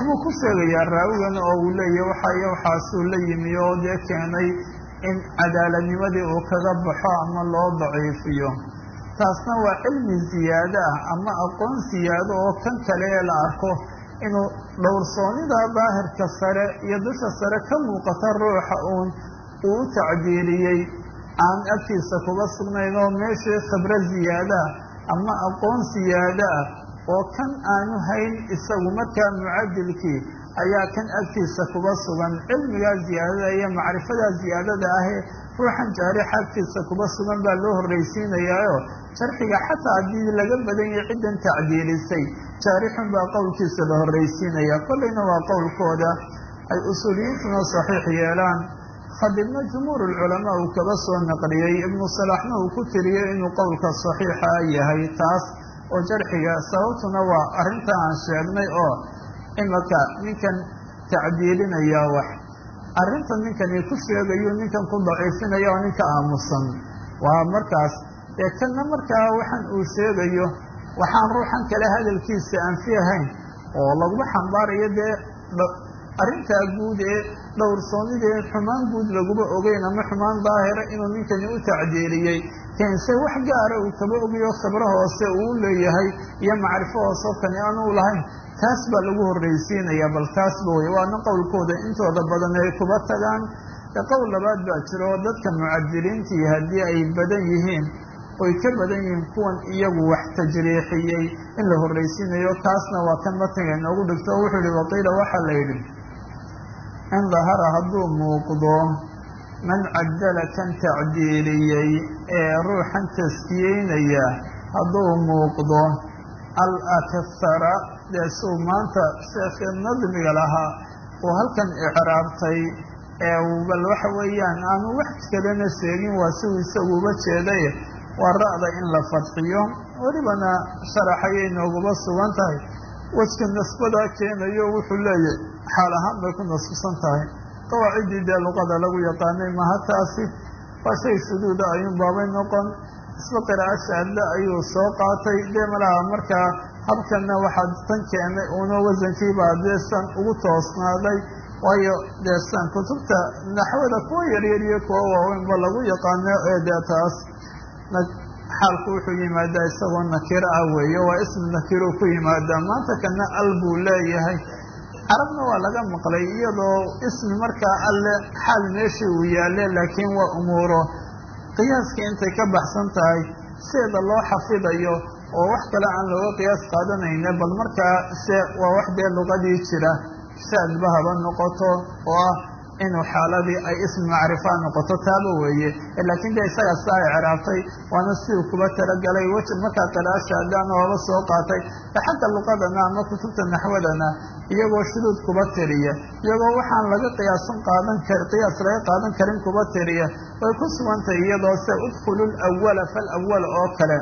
waxbuu ku sheegayaa raawigan oo uu leeyahy waxayo waxaasuu la yimi oo dee keenay in cadaaladnimadii uu kaga baxo ama loo daciifiyo. taasna waa cilmi ziyaado ah ama aqoon siyaado oo kan kale ee la arko inuu dhowrsoonida daahirka sare iyo dusha sare ka muuqata ruuxa uu u tacdiiliyey aan agtiisa kuga sugnayn oo meeshii khibre ziyaado ah ama aqoon siyaado ah oo kan aanu hayn isagu markaa mucadilkii ayaa kan agtiisa kuga sugan. cilmigaa ziyaadada iyo macrifadaa ziyaadada ahee ruuxan jaarix agtiisa kuga sugan baa loo horraysiinayaayo sharxiga xataa haddii laga badan yahay ciddan tacdiilisay jaarixun baa qowlkiisa la horraysiinaya. kollayna waa qowlkooda ay usuuliyiintuna saxiix yeelaan. khadibna jumhuur ulculamaa uu kaba soo naqliyey, ibnu salaxna uu ku tiriyey inuu qowlka saxiixa yahay taas oo jarxiga. sababtuna waa arrinta aan sheegnay oo imaka ninkan tacdiilinaya wax arrinta ninkani ku sheegayo ninkan ku daciifinaya oo ninka aamusan waa markaas ee kanna markaa waxaan uu sheegayo waxaan ruuxan kale hadalkiisa aan fi ahayn oo laguma xambaarayo dee arrintaa guud ee dhowrsoonidee xumaan guud laguma ogeyn ama xumaan daahira inuu ninkani u tacdiiliyey keense wax gaara uu kaba ogayo khibro hoose uu leeyahay iyo macrifo hoose oo kani aanu lahayn taas baa lagu horraysiinaya. bal taasba wey waana qowlkooda intooda badan ay kuba tagaan. qowl labaad baa jiro oo dadka mucadiliintii haddii ay badan yihiin oy ka badan yihiin kuwan iyagu wax tajriixiyey in la horraysiinayo. taasna waa kan matniga inoogu dhigto o wuxuu yihi waqiila waxaa la yidhi in dahara hadduu muuqdo man cadala kan tacdiiliyey ee ruuxan taskiyeynaya hadduu muuqdo al-akthara dee suu maanta sheekhii nadmiga lahaa uu halkan icraabtay bal waxa weeyaan aanu wax kalena sheegin waa siuu isagu uga jeeday waa ra'da in la fadxiyo. welibana sharaxayay nooguba sugan tahay wajka nasbadaa keenayo wuxuu leeyahy xaal ahaan bay ku nasbsan tahay. qawaaciddii dee luqada lagu yaqaanay maha taasi waa shay shuduuda ayuun baabay noqon. isba qiraa'o shaadla ayuu soo qaatay dee malaha markaa habkana waxaa tan keenay uuna wasankiibaa deesan ugu toosnaaday waayo deesan kutubta naxwada kuwa yaryar iyo kuwa waaweynba lagu yaqaano ee dee taas xaalku wuxuu yimaadaa isagoo nakiro ah weeye waa ism nakiruu ku yimaadaa. maanta kana al buu leeyahay. carabna waa laga maqlay iyadoo ismi markaa alle xaal meeshii uu yaalle laakiin waa umuuro qiyaaskii intay ka baxsan tahay seeda loo xafidayo oo wax kale aan looga qiyaas qaadanayna bal markaa se waa wax dee luqadii jira shaadba haba noqoto oo ah inuu xaaladii ay ismi macrifaa noqoto taaba weeye. laakiin dee isagaa saa ay ciraabtay waana siduu kuba talagalay weji markaa qiraa'o shaadana haba soo qaatay xagga luqadana ama kutubta naxwadana iyagoo shuduud kuba tiriya iyagoo waxaan laga qiyaas laga qaadan karin kuba tiriya way ku sugantay iyadoo se udkhulu lawala falawala oo kale.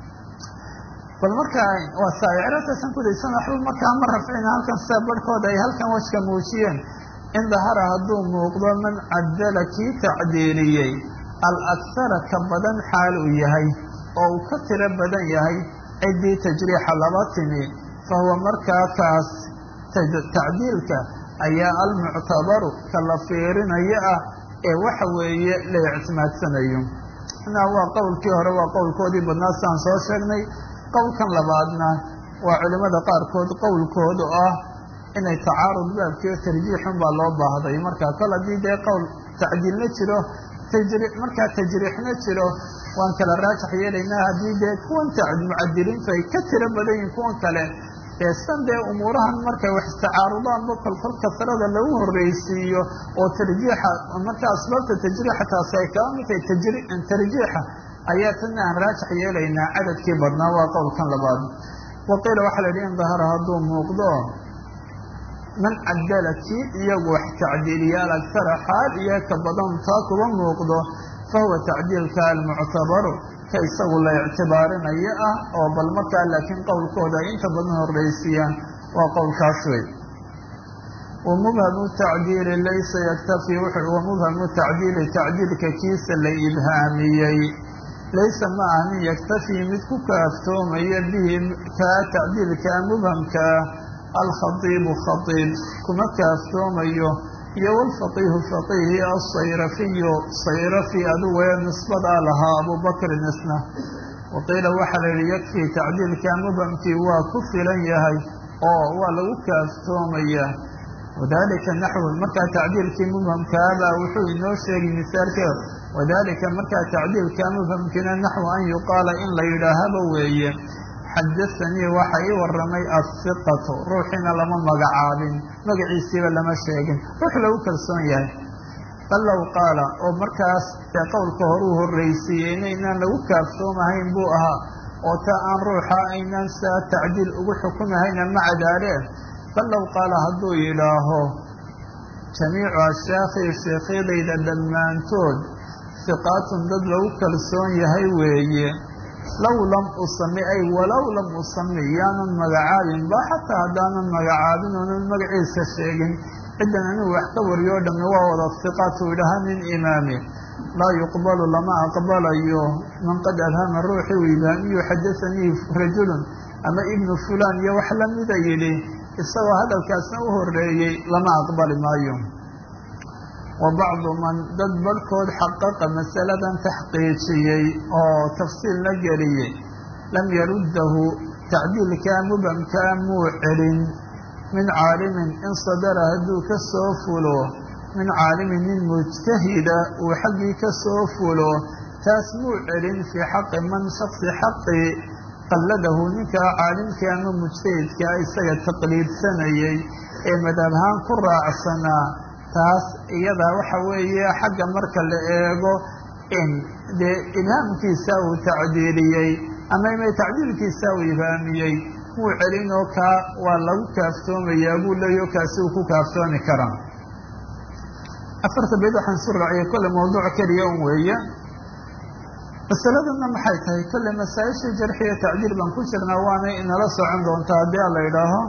bal markaa waa saaciratasan kudaysan waxba markaa ma rafcina halkan sida barhkooda ay halkan wajka muujiyeen. in dahara hadduu muuqdo man cadala kii tacdiiliyey al-akhara ka badan xaal uu yahay oo uu ka tiro badan yahay ciddii tajriixa laba timi fahuwa markaa kaas tacdiilka ayaa almuctabaru ka la fiirinayo ah ee waxa weeye la ictimaadsanayo. waa qowlkii hore waa qowlkoodii badnaa saan soo sheegnay. qowlkan labaadna waa culimada qaarkood qowlkooda ah inay tacaarud baabkiio tarjiixun baa loo baahday. markaa kol haddii dee qowl tacdiilna jiro markaa tajriixna jiro waan kala raajax yeelaynaa. haddii dee kuwan mucadiliintu ay ka tiro badan yihin kuwan kale dee san dee umuurahan markay wax istacaarudaanba kolkol kasrada lagu horraysiiyo oo tarjiixa markaa asbaabta tajriixa taasi ay kaba mid tahay tarjiixa ayaa tana aan raajax yeelaynaa cadadkii badnaa. waa qowlkan labaad. waqiila waxaa la yidhi in dahara hadduu muuqdo man cadala kii iyagu wax tacdiiliya al-akhara xaal iyo ka badan taa kuba muuqdo fahuwa tacdiilka almuctabaru ka isagu la ictibaarinayo ah oo bal markaa laakiin qowlkooda ay inta badan horraysiiyaan waa qowlkaas wey. wamubhamu tacdiili laysa yaktafi wamubhamu tacdiili tacdiilka kiisa la ibhaamiyey laysa ma ah min yaktafii mid ku kaaftoomaya bihi kaa tacdiilka mubhamkaa alkhatiibu khatiib kuma kaaftoomayo iyo walfaqiihu faqiihi asayrafiyu sayrafi adugu ee nisbadaa lahaa abubakrin isna waqiila waxaa la yihi yakfii tacdiilka mubhamkii waa ku filan yahay oo waa lagu kaaftoomayaa wadalika naxwu markaa tacdiilkii mubhamkaabaa wuxuu inoo sheegay misaalkeeda wadalika markaa tacdiilkaa mubhamkiina naxwu an yuqaala in la yidhaahaba weeye xadaanii waxa ii waramay asiqatu ruuxiina lama magacaabin magaciisiiba lama sheegin ruux lagu kalsoon yahay bal low qaala oo markaas dee qowlka horuu horraysiiyey inaynaan lagu kaaftoomahayn buu ahaa oo taa aan ruuxa aynaan saa tacdiil ugu xukumahayna maca daalee bal low qaala hadduu yidhaaho jamiicu ashaakhi sheekhyadayda dhammaantood hiqaatun dad lagu kalsoon yahay weeye low lam usami ay walow lam usami yaanan magacaabin ba xataa haddaanan magacaabin oonan magaciisa sheegin ciddan anigu wax ka wariyo o dhamme waa wada hiqaatu idhaha min imaami laa yuqbalu lama aqbalayo man qad abhama ruuxii u ibhaamiyu xadaanii rajulun ama ibnu fulaan iyo wax lamida yidhi isagoo hadalkaasna u horeeyey lama aqbali maayo wa bacdu man dad barhkood xaqaqa masaladan taxqiijiyey oo tafsiil la geliyey lam yaruddahu tacdiilkaa mubhamkaa muu celin min caalimin in sadara hadduu ka soo fulo min caalimin nin mujtahida uu xaggii ka soo fulo taas muu celin fii xaqi man shaksi xaqi qalladahu ninkaa caalimka ama mujtahidkaa isaga taqliidsanayey ee madhabhaan ku raacsanaa taas iyadaa waxa weeye xagga marka la eego in dee ibhaamkiisa uu tacdiiliyey ama ina tacdiilkiisa uu ibhaamiyey muu celinoo kaa waa lagu kaaftoomayaa buu leeyaho kaasi uu ku kaaftoomi karaa afarta bayd waxaan isu raaciyay kolle mawduuc keliya un weeye masaladana maxay tahay kolle masaa-isha jarxi iyo tacdiil baan ku jirnaa waana inala socon doontaa haddii a la idhaaho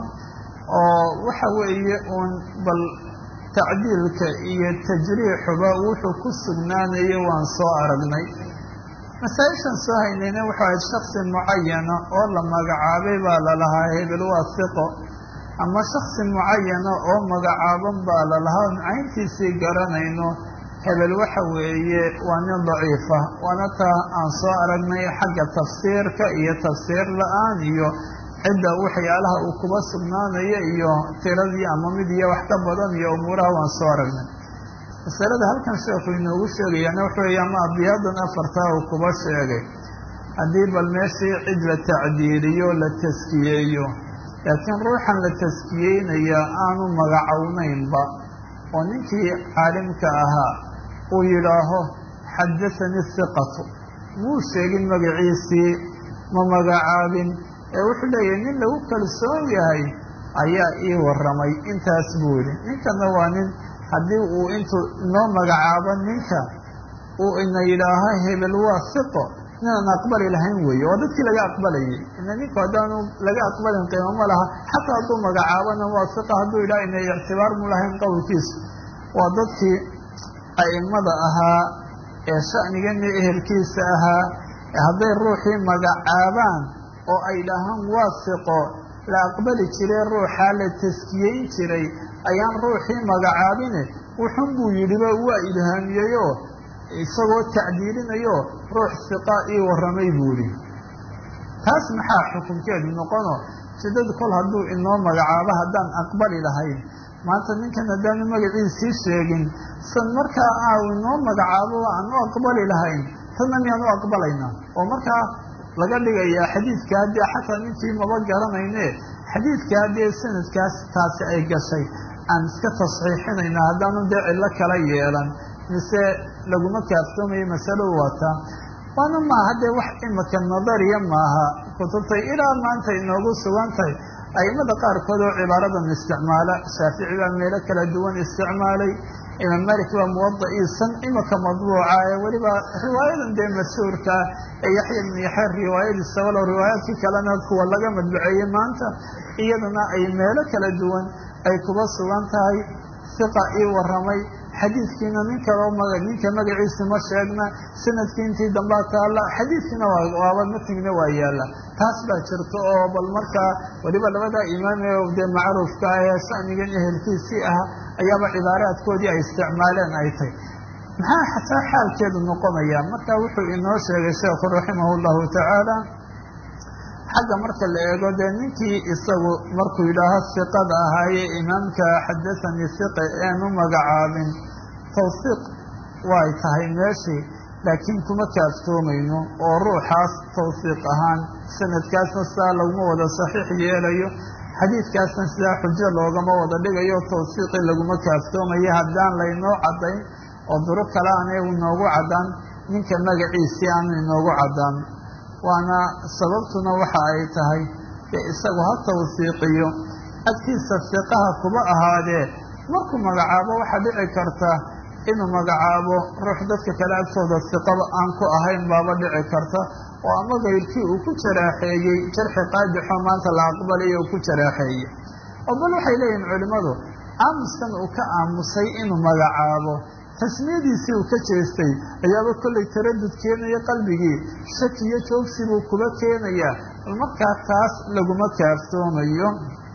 oo waxa weeye uun bal tacdiilka iyo tajriixuba wuxuu ku sugnaanayo waan soo aragnay masaa-ishan soo haynayna wuxuu ahayd shaksi mucayana oo la magacaabay baa lalahaa hebel waa hiqo ama shaksi mucayana oo magacaaban baa lalahaa cayntiisii garanayno hebel waxa weeye waa nin daciifa waana taa aan soo aragnay xagga tafsiirka iyo tafsiir la-aan iyo cidda waxyaalaha uu kuba sugnaanayo iyo tiradii ama mid iyo wax ka badan iyo umuuraha waan soo aragnay masalada halkan sheekhu inoogu sheegayaana wuxuu weeye ama abiyaadan afartaa uu kuba sheegay haddii bal meeshii cid la tacdiiliyo la taskiyeeyo laakiin ruuxan la taskiyeynayaa aanu magacownaynba oo ninkii caalimka ahaa uu yidhaaho xadathanii hiqatu muu sheegin magaciisii ma magacaabin ee wuxuu leeyahay nin lagu kalsoon yahay ayaa ii waramay intaas buu yidhi ninkana waa nin haddii uu intuu inoo magacaabo ninka uu ina yidhaaho hebel waa hiqo ninaan aqbali lahayn weeye waa dadkii laga aqbalayay ina ninku haddaanu laga aqbalin qiimo ma laha xataa hadduu magacaabona waa hiqa hadduu yidhaha inay ictibaar mu lahayn qowlkiisu waa dadkii a'immada ahaa ee sha'nigana ehelkiisa ahaa hadday ruuxii magacaabaan oo ay dhahaan waa hiqo la aqbali jiree ruuxaa la taskiyeyn jiray ayaan ruuxii magacaabine wuxun buu yidhiba waa ilhaamiyeyoo isagoo tacdiilinayo ruux hiqa ii warramay buu yidhi taas maxaa xukunkeedu noqono sidad kol hadduu inoo magacaabo haddaan aqbali lahayn maanta ninkan haddaanu magaciisii sheegin san markaa inoo magacaabo aan u aqbali lahayn tanna miyaan u aqbalaynaa oo markaa laga dhigayaa xadiidka haddii xataa ninkii maba garanayne xadiidka haddii sanadkaas taasi ay gashay aan iska tasxiixinayna haddaanu dee cillo kala yeelan mise laguma kaaftoomayo masaladu waata waana maaha dee wax imika nadariya maaha kutubtay ilaa maanta inoogu sugan tahay a'immada qaarkood oo cibaaradan isticmaala shaafici baa meelo kala duwan isticmaalay imaam malik baa muwada'iisan imika madbuuca ee weliba riwaayadan dee mashhuurkaa ee yaxya ibnu yaxya riwaayadiisa walow riwaayaadkii kalena kuwa laga madbuceeyey maanta iyadana ay meelo kala duwan ay kuba sugan tahay hiqa ii warramay xadiidkiina ninka magaciisa ma sheegna sanadkii intii dambaa taalla xadiidkiina waaba matigna waa yaalla taas baa jirta oo bal markaa weliba labada imaam ee dee macruufka ah ee shanigan ehelkiisii ah ayaaba cibaaraadkoodii ay isticmaaleen ay tay maxaa xataa xaalkeedu noqonaya marka wuxuu inoo sheegay sheekhu raximah llahu tacaala xagga marka la eego dee ninkii isagu markuu yidhaaho siqada ahaaye imaamka xadathanii siqe eanu magacaabin tawsiiq way tahay meeshii laakiin kuma kaaftoomayno oo ruuxaas tawsiiq ahaan sanadkaasna sidaa laguma wada saxiix yeelayo xadiidkaasna sidaa xujo loogama wada dhigayo tawsiiqii laguma kaaftoomayo haddaan laynoo caddayn oo duro kale aanay inoogu caddaan ninka magaciisii aanu inoogu caddaan waana sababtuna waxa ay tahay dee isagu ha tawsiiqiyo agtiisa siqaha kuba ahaadee markuu magacaabo waxaa dhici karta inuu magacaabo ruux dadka kale agtooda siqaba aan ku ahayn baaba dhici karta oo ama kayrkii uu ku jaraaxeeyey jarxi qaadixo maanta la aqbalayo uu ku jaraaxeeyey oo bal waxay leeyihin culimmadu aamuskan uu ka aamusay inuu magacaabo tasmiyadiisii uu ka jeestay ayaaba kollay taradud keenaya qalbigii shaki iyo joogsi buu kuba keenayaa bal markaa taas laguma kaaftoomayo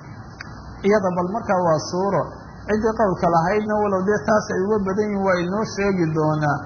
iyada bal markaa waa suuro ciddii qowlka lahaydna walow dee taas ay uga badan yihin waa inoo sheegi doonaa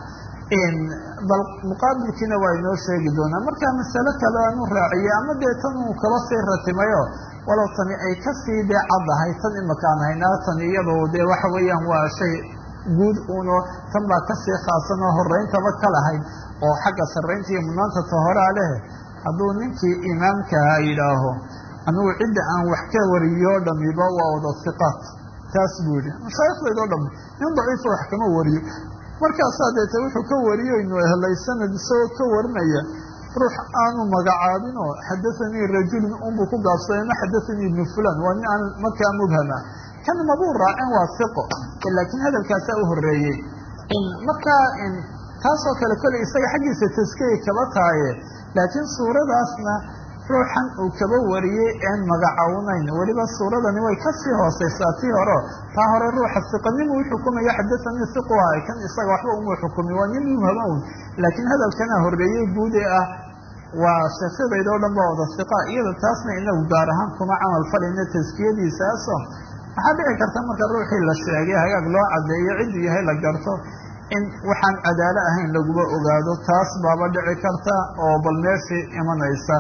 bal muqaabilkiina waa inoo sheegi doonaa markaa masalo kale aanu raaciyey ama dee tan uu kaba sii ratimayo walow tani ay kasii dee caddahay tan imakaan haynaa tan iyadoo dee waxa weeyaan waa shay guud uno tan baa kasii khaasan oo horeyntaba ka lahayd oo xagga sarraynta iyo mudnaanta ta horaa leh hadduu ninkii imaamkaha yidhaaho anugu cidda aan wax ka wariyo dhamiba waa wada siqaat taas buu yihi mashaayikhdaydo dham nin daciifa wax kama wariyo markaasaa deete wuxuu ka wariyo inuu helay sanad isagoo ka warinaya ruux aanu magacaabinoo xadathanii rajulun unbuu ku gaabsaday ma xadathanii ibnu fulan waa nin aan markaa mubhama kan mabuu raacin waa siqo laakiin hadalkaasaa u horeeyey markaa taasoo kale kolley isaga xaggiisa taskiyay kaba tahaye laakiin suuradaasna ruuxan uu kaba wariyey een magacawnayn weliba suuradani way kasii hooseysaa tii hore taa hore ruuxa siqanimu u xukumaya xadathanii siqu ahay kan isaga waxba uma xukumi waa nin mubhama un laakiin hadalkana horeeyey guud ee ah waa sheekhyadayda o dhan ba wada siqa iyada taasna inagu gaar ahaan kuma camal falayna taskiyadiisaaso waxaa dhici karta marka ruuxii la sheegay hagaag loo caddeeyo cidduu yahay la garto in waxaan cadaalo ahayn laguma ogaado taas baaba dhici karta oo bal meeshii imanaysa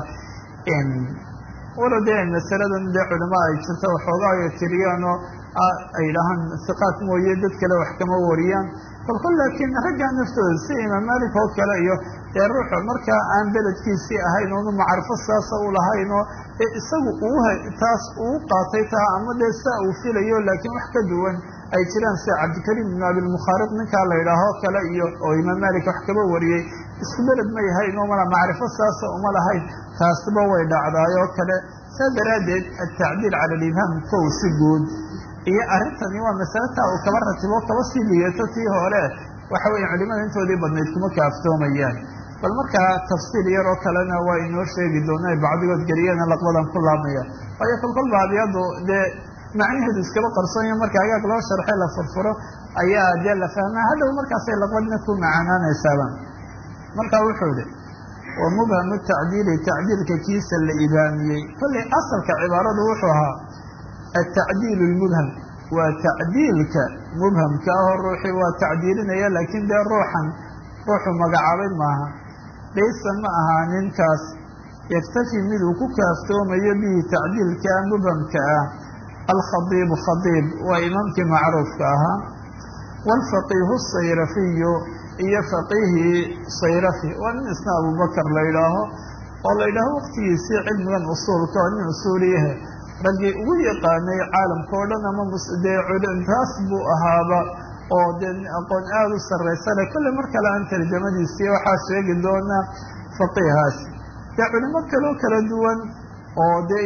walo dee masaladan dee culimo ay jirto waxoogaa ay tiriyaan oo ay dhahaan siqaat mooye dad kale wax kama wariyaan kolkol laakiin raggaa naftooda si imaam malik oo kale iyo dee ruuxu markaa aan beledkiisii ahayn oonu macrifo saasa u lahayn oo isagu taas uu qaatay taa ama dee saa uu filayo laakiin wax ka duwan ay jiraan sida cabdikariim ibn abilmukhaariq ninkaa la yidhaahoo kale iyo oo imaam malik wax kaba wariyey isku beled ma yahayn oo mala macrifo saasa uma lahayn taasba way dhacdaayoo kale saa daraaddeed altacdiil cala alibhaam kow si guud iyo arrintani waa masalataa uu kaba ratibo kaba sii liyato tii hore waxa weeye culimada intoodii badnayd kuma kaaftoomayaan bal markaa tafsiil yaroo kalena waa inoo sheegi doona bacdigood geliyana laqbadan ku laabmaya waayo kolkol baadiyadu dee macnaheedu iskaba qarsoonyo marka hagaag loo sharxay la furfuro ayaa dee la fahmaa hadhow markaasay laqbadna ku macaanaanaysaaba marka wuxuu yihi wa mubhamu tacdiili tacdiilka kiisa la ibaamiyey kollay asalka cibaaradu wuxuu ahaa altacdiil lmubham waa tacdiilka mubhamka ahoo ruuxii waa tacdiilinaya laakiin dee ruuxu magacaabay maaha laysa ma ahaa ninkaas yaktafi miduu ku kaaftoomayo bihi tacdiilka mubhamka ah alkhadiibu khadiib waa imaamkii macruufka ahaa waalfaqiihu sayrafiyu iyo faqiihii sayrafi waa nin isna abubakar la yidhaaho oo la yidhaaho waqtigiisii cilmigan usuulka oo nin usuuliyahe raggii ugu yaqaanay caalamka oo dhan ama taas buu ahaaba oo dee aqoon aada u sarraysa le kolle mar kale aan tarjamadiisii waxaa sheegi doonaa faqiihaasi dee culimo kaloo kala duwan oo dee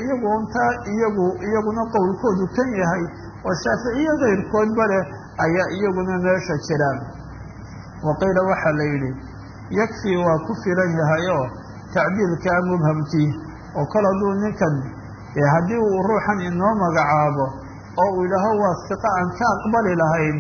iyaguna qowlkoodu kan yahay oo shaaficiye kayrkoodba leh ayaa iyaguna meesha jiraan waqiila waxaa la yidhi yakfii waa ku filan yahay oo tacdiilkaa mubhamkii oo kol hadduu ninkan haddii uu ruuxan inoo magacaabo oo uu yidhaaho waa siqa aan ka aqbali lahayn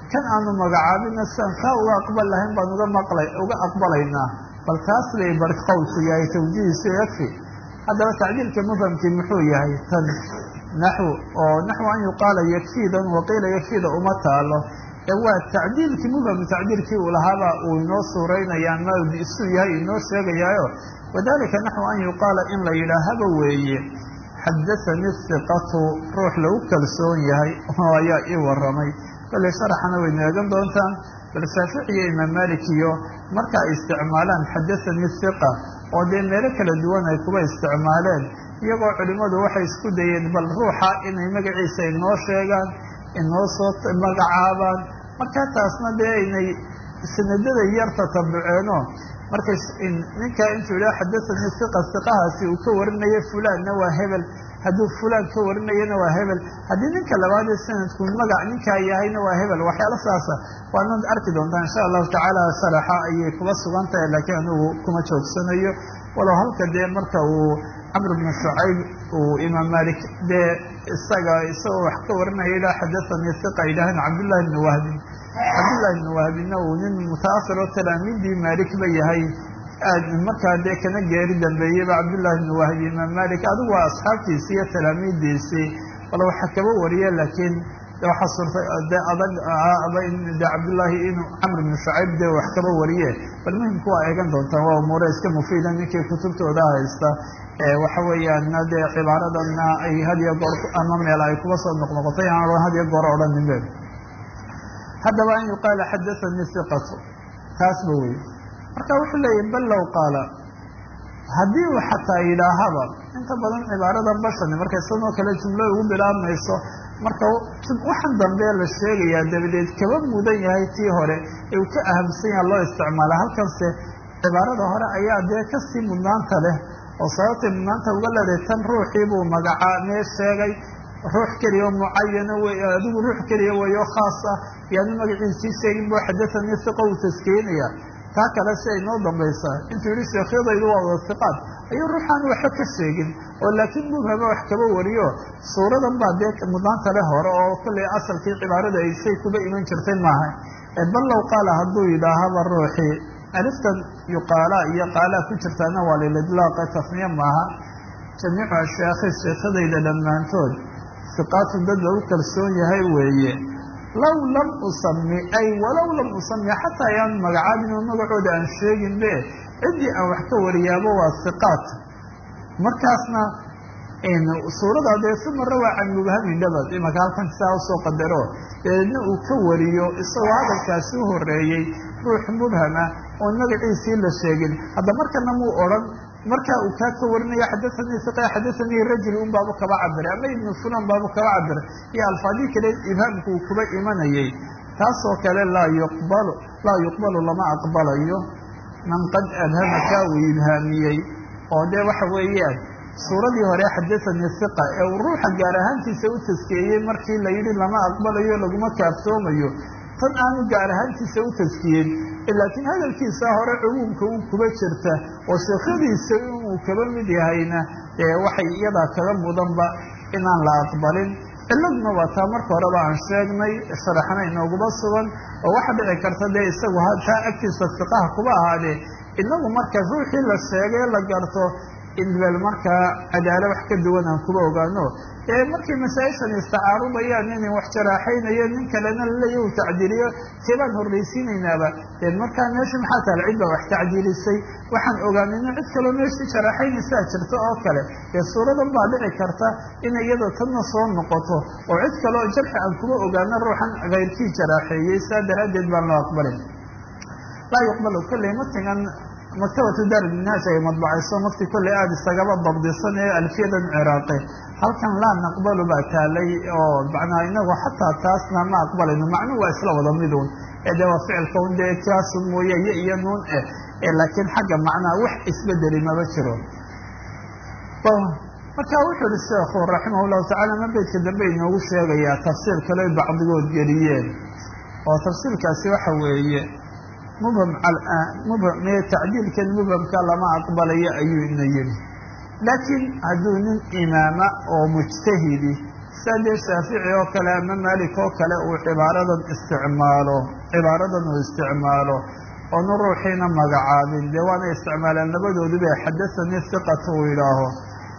kan aanu magacaabina siaan kaa uga aqbal lahayn baan uga aqbalaynaa bal taas bay bar qowlku yahay tawjiihiisu yakfi haddaba tacdiilka mufhamkii muxuu yahay tan naxw oo naxw an yuqaala yakfiidan waqiila yakfiida uma taalo ee waa tacdiilkii mufham tacdiilkii uu lahaaba uu inoo suuraynayaa ma isuu yahay inoo sheegayaayo wadalika naxw an yuqaala in la yidhaahaba weeye xadathani hiqatu ruux lagu kalsoon yahay oo ayaa ii waramay kolley sharaxana way neegan doontaan bal shaafici iyo imaam malik iyo marka ay isticmaalaan xadathani hiqa oo dee meelo kala duwan ay kuba isticmaaleen iyagoo culimmadu waxay isku dayeen bal ruuxa inay magaciisa inoo sheegaan inoo soo magacaabaan markaa taasna dee inay sanadada yar tatabuceeno markay ninkaa intuu yidhaha xadathani hiqa hiqahaasi uu ka warinayo fulaanna waa hebel hadduu fulaan ka warinayana waa hebel haddii ninka labaadee sanadku magac ninkaa yahayna waa hebel waxyaalo saasa waanad arki doontaa insha allahu tacaala sharaxa ayay kuba sugan tahay laakiin anugu kuma joogsanayo walow halka dee marka uu camr bnu shucayb uu imaam malik dee isagoo wax ka warinaya yidhaha xadathani hiqa yidhaaheen cabdullahi bni wahbin cabdullahi bni wahbinna uu nin mutaahir oo talaamiidii maalikba yahay markaa dee kana geeri dambeeyeyba cabdullahi bni wahbi imaam malik adigu waa asxaabtiisii iyo talaamiidiisii wala waxa kaba wariye laakiin waxaa suurta dee adag aba in de cabdullaahi inuu camr bnu shucayb dee wax kaba wariye bal muhimku waa eegan doontaan waa umuure iska mufiida ninkii kutubtooda haysta waxa weeyaana dee cibaaradana ay hadiyo goor ama meel ay kuba soo noqnoqotay aan hadiyo goor odhanin be haddaba an yuqaala xadathani hiqatu taasba wey marka wuxuu leeyahy bal low qaala haddii uu xataa yidhaahaba inta badan cibaarada bashani markay sanoo kale jumlo ugu bilaabmayso marka waxaan dambe la sheegayaa dabadeed kaba mudan yahay tii hore ee uu ka ahamsan yaha loo isticmaala halkanse cibaarada hore ayaa dee kasii mudnaanta leh oo sababtay mudnaanta uga leedahay tan ruuxii buu magacaamee sheegay ruux keliya mucayana wey adigu ruux keliya weyo khaas ah yaanu magaciisii sheegin boo xadathani hiqa uu taskeenaya taa kale si ay noo dambaysaa intuu yihi sheekhyadaydu waa wada hiqaad ayuu ruuxaan waxba ka sheegin oo laakiin mubhama wax kaba wariyo suuradan baa dee mudnaanta le hore oo kollay asalkii cibaarada ay say kuba iman jirtay maaha bal low qaala hadduu yidhaahaba ruuxii aliftan yuqaala iyo qaalaa ku jirtaana waa lilidlaaqe tasniye maaha jamiicu ashaakhi sheekhadayda dhammaantood hiqaatun dad lagu kalsoon yahay weeye low lam usami ay walow lam usami xataa ayaan magacaabin oo magacooda aan sheegin be ciddii aan wax ka wariyaaba waa hiqaat markaasna suurada dee uma rawaa can mubhamin dhabad imaka halkan saa usoo qadaro dabeedna uu ka wariyo isagoo hadalkaasi u horeeyey ruux mubhama oon magaciisii la sheegin hadda markana muu odhan markaa uu kaa ka warinayo xadathanii hiqa xadathanii rajul un baabu kaba cabiray ama ibnu fulan baabu kaba cabiray iyo alfaadii kale ibhaamku uu kuba imanayay taasoo kale laa yuqbalu lama aqbalayo man qad abhamaka uu ibhaamiyey oo dee waxa weeyaan suuradii hore xadathanii hiqa ee uu ruuxa gaar ahaantiisa u taskeeyey markii la yidhi lama aqbalayo laguma kaaftoomayo tan aanu gaar ahaantiisa u taskiyen laakiin hadalkiisa hore cumuumka u kuba jirta oo sheekhyadiisa inuu kaba mid yahayna waxay iyadaa kaga mudanba inaan la aqbalin ciladna waa taa marka horeba aan sheegnay sharaxna inooguma sugan oo waxa dhici karta dee isagu taa agtiisa fiqaha kuba ahaadee inagu marka ruuxii la sheegay la garto inbel markaa cadaalo wax ka duwan aan kuba ogaano markii masaa-ishan istacaarubayaan inay wax jaraaxaynayo nin kalena laleeya uu tacdiiliyo seebaan horraysiinaynaaba markaa meesha maxaa taal cid baa wax tacdiilisay waxaan ogaanayno cid kaloo meeshii jaraaxaynaysaa jirta oo kale suuradan baa dhici karta in iyada tanna soo noqoto oo cid kaleo jarxi aan kuba ogaano ruuxan kayrkii jaraaxeeyey saa daraaddeed baan loo aqbalin laa yuqbalu kolley matigan maktabatu daarminhaaj ay madbacayso makti kolley aada isagaba dabdisan ee alfiyadan ciraaqe halkan laa naqbalu baa taalay oo macnaa inagu xataa taasna ma aqbalayno macnuhu waa isla wada midun dee waa ficilka un dee kaasun mooye iyo nuun laakiin xagga macnaha wax isbedeli maba jiro marka wuxuu ihi sheekhu raximah llahu tacala ma beydka dambe inoogu sheegayaa tafsiir kale bacdigood geliyeen oo tafsiirkaasi waxa weeye mubham tacdiilkan mubhamka lama aqbalayo ayuu ina yidhi laakiin hadduu nin imaama oo mujtahidi saadee shaafici oo kale ama maalik oo kale uu cibaaradan uu isticmaalo oonu ruuxiina magacaabin dee waana isticmaalaan labadooduba xadathanii hiqatu uu yidhaaho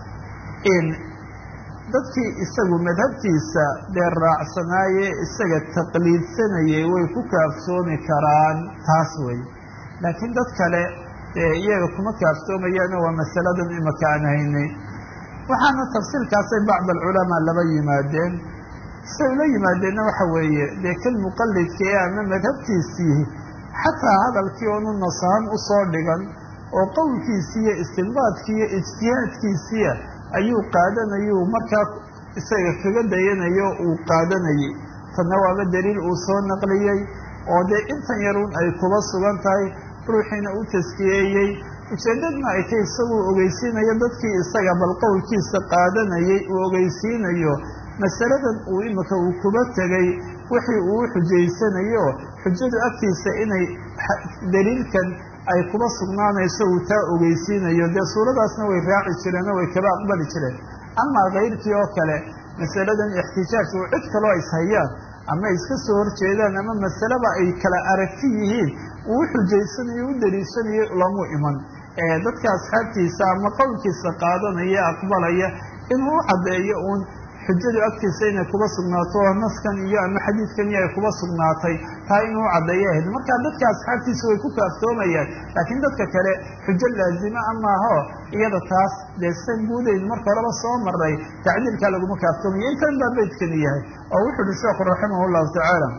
dadkii isagu madhabtiisa dee raacsanaaye isaga taqliidsanayay way ku kaaftoomi karaan taas wey laakiin dad kale dee iyaga kuma kaaftoomayaano waa masaladan imaka aan haynay waxaana tafsiilkaasay bacd alculamaa laba yimaadeen say ula yimaadeenna waxa weeye dee kan muqalidka ee ama madhabtiisii xataa hadalkii oonu nasahan usoo dhigan oo qowlkiisii iyo istinbaadkii iyo ijtihaadkiisiia ayuu qaadanayuu markaa isaga kaga dayanayo uu qaadanayay tanna waaba daliil uu soo naqliyey oo dee intan yarun ay kuba sugan tahay ruuxiina u taskiyeeyey ujeedadna ay tay isaguu ogeysiinayo dadkii isaga bal qowlkiisa qaadanayay uu ogeysiinayo masaladan uu imika uu kuba tegay wixii uu xujaysanayo xujadu agtiisa inay daliilkan ay kuba sugnaanayso uu taa ogeysiinayo dee suuradaasna way raaci jireen oo way kaba aqbali jireen amaa kayrkii oo kale masaladan ixtijaaj uu cid kaloo ishayaan ama iska soo horjeedaan ama masaleba ay kala aragti yihiin uu xujaysanayo u daliishanayo lamu iman dadka asxaabtiisa ama qowlkiisa qaadanaya aqbalaya inuu u caddeeyo uun xujadu agtiisa inay kuba sugnaato oo naskan iyo ama xadiidkan iyo ay kuba sugnaatay taa inuu u caddeeyo ahayd marka dadka asxaabtiisa way ku kaaftoomayaan laakiin dadka kale xujo laazima amaaho iyada taas dee san guudayn marka horeba soo maray tacdiilkaa laguma kaaftoomayo intan baa beydkani yahay oo wuxu uhi sheekhu raximah llahu tacaala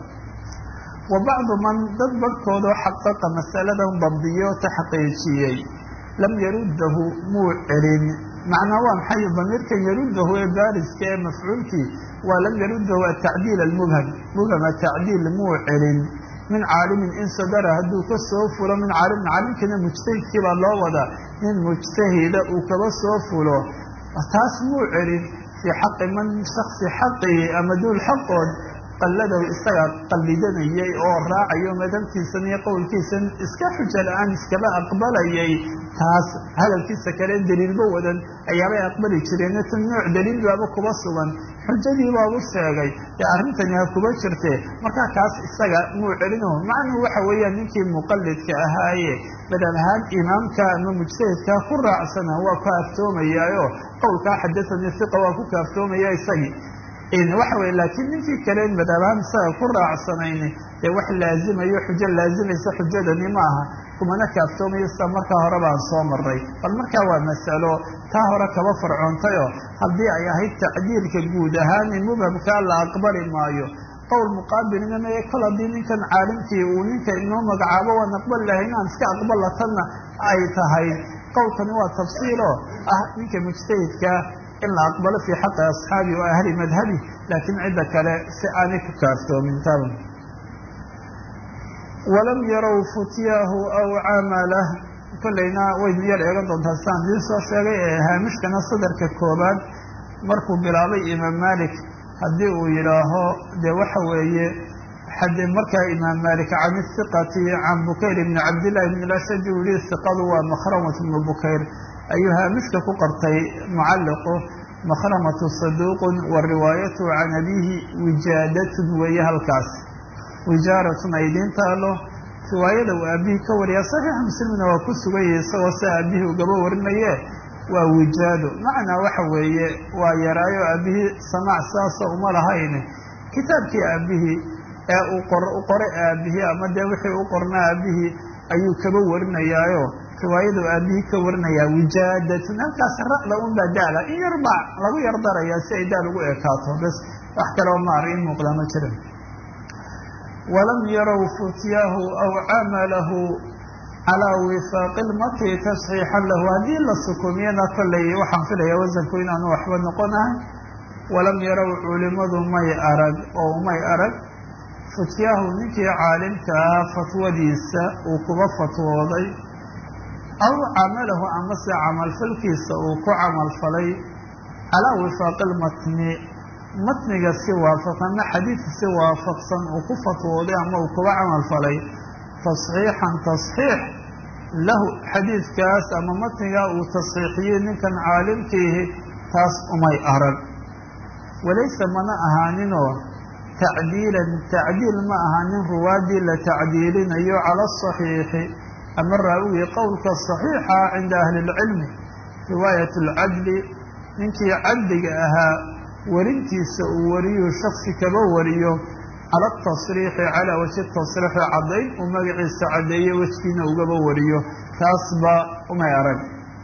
wa bacdu man dad barhkoodoo xaqaqa masaladan dambiyo taxqiijiyey lam yaruddahu muu celin macnaa waa maxay damiirkan yaruddahu ee baariska ee mafcuulkii waa lam yaruddahu atacdiil mubhama tacdiil muu celin min caalimin in sadara hadduu ka soo fulo min caalimin caalimkina mujtahidkii baa loo wadaa nin mujtahida uu kaba soo fulo taas muu celin fii xaqi man shaksi xaqii ama duul xaqood qalladow isaga qallidanayay oo raacayo madhabtiisan iyo qowlkiisan iska xuja la-aan iskaba aqbalayay taas hadalkiisa kale daliilba wadan ayaabay aqbali jireen tan nooc daliil baaba kuba sugan xujadii baabu sheegay ee arrintani ha kuba jirte markaa kaas isaga muu celino macnuu waxa weeyaan ninkii muqalidka ahaaye badal ahaan imaamka ama mujtahidka ku raacsana waa ku kaaftoomayaayo qowlkaa xadathanii hiqa waa ku kaaftoomaya isagii waxa weye laakiin ninkii kale madhabahaan isaga ku raacsanayni dee wax laazimayo xujo laazimaysa xujadani ma aha kumana kaaftoomayo sida markaa hore baan soo maray bal markaa waa masalo taa hore kaba farcoontayoo haddii ay ahayd tacdiilka guud ahaan mubhamkaa la aqbali maayo qowl muqaabilina maye kol haddii ninkan caalimkii uu ninka inoo magacaabo waan aqbali lahay inaan iska aqbala tanna ay tahay qowlkani waa tafsiilo ah ninka mujtahidka in la aqbalo fii xaqi asxaabi wa ahli madhabi laakiin cidda kale si aanay ku kaaftoomin taba walam yarow futyaahu aw camalah kollayna waynu yar eegan doontaa sidaan idiin soo sheegay ee haamishkana sadarka koobaad markuu bilaabay imaam malik haddii uu yidhaaho dee waxa weeye markaa imaam malik can ihiqati can bukayr ibni cabdillahi bn lashaj uu yihi hiqadu waa makhramat bnu bukayr ayuu haamishka ku qortay mucalliqu makhramatu saduuqun wa riwaayatu can abihi wijaadatun weeye halkaas wijaaratun ay idiin taalo riwaayada uu aabihii ka wariyaa saxiixa muslimna waa ku suganyay isagoo si aabihii ugaba warinaye waa wijaado macnaa waxa weeye waa yaraayo aabihii samaac saasa uma lahayne kitaabkii aabihii ee uu qoray aabihii ama dee wixii u qorna aabihii ayuu kaba warinayaayo riwaayadu aabihii ka warinayaa wijaadatun halkaas ra'da un baa daala in yar baa lagu yar darayaa si ay daal ugu ekaato bas wax kaleo maar in muuqdaa ma jiran walam yarow futyaahu aw camalahu calaa wifaaqi lmati tasxiixan lahu haddii la sukumiyana kollay waxaan filayaa wasanku inaanu waxba noqonahay walam yarow culimadu may arag oo umay arag futyaahu ninkii caalimka ah fatwadiisa uu kuba fatwooday aw camalahu amase camalfalkiisa uu ku camalfalay calaa wifaaqi lmatni matniga si waafaqan ama xadiidka si waafaqsan uu ku fatwooday ama uu kuba camalfalay tasxiixan tasxiix lahu xadiidkaas ama matnigaa uu tasxiixiyey ninkan caalimkiihi taas umay arag walaysa mana ahaaninoo tacdiil ma ahaanin ruwaadii la tacdiilinayo cala asaxiixi ama raawigii qowlka saxiixa cinda ahli اlcilmi riwaayat اlcadli ninkii cadliga ahaa warintiisa uu wariyu shaksi kaba wariyo cala atasriixi calaa wajhi tasriixi caddayn uu magaciisa caddeeye wejkiina ugaba wariyo taasba umay arag.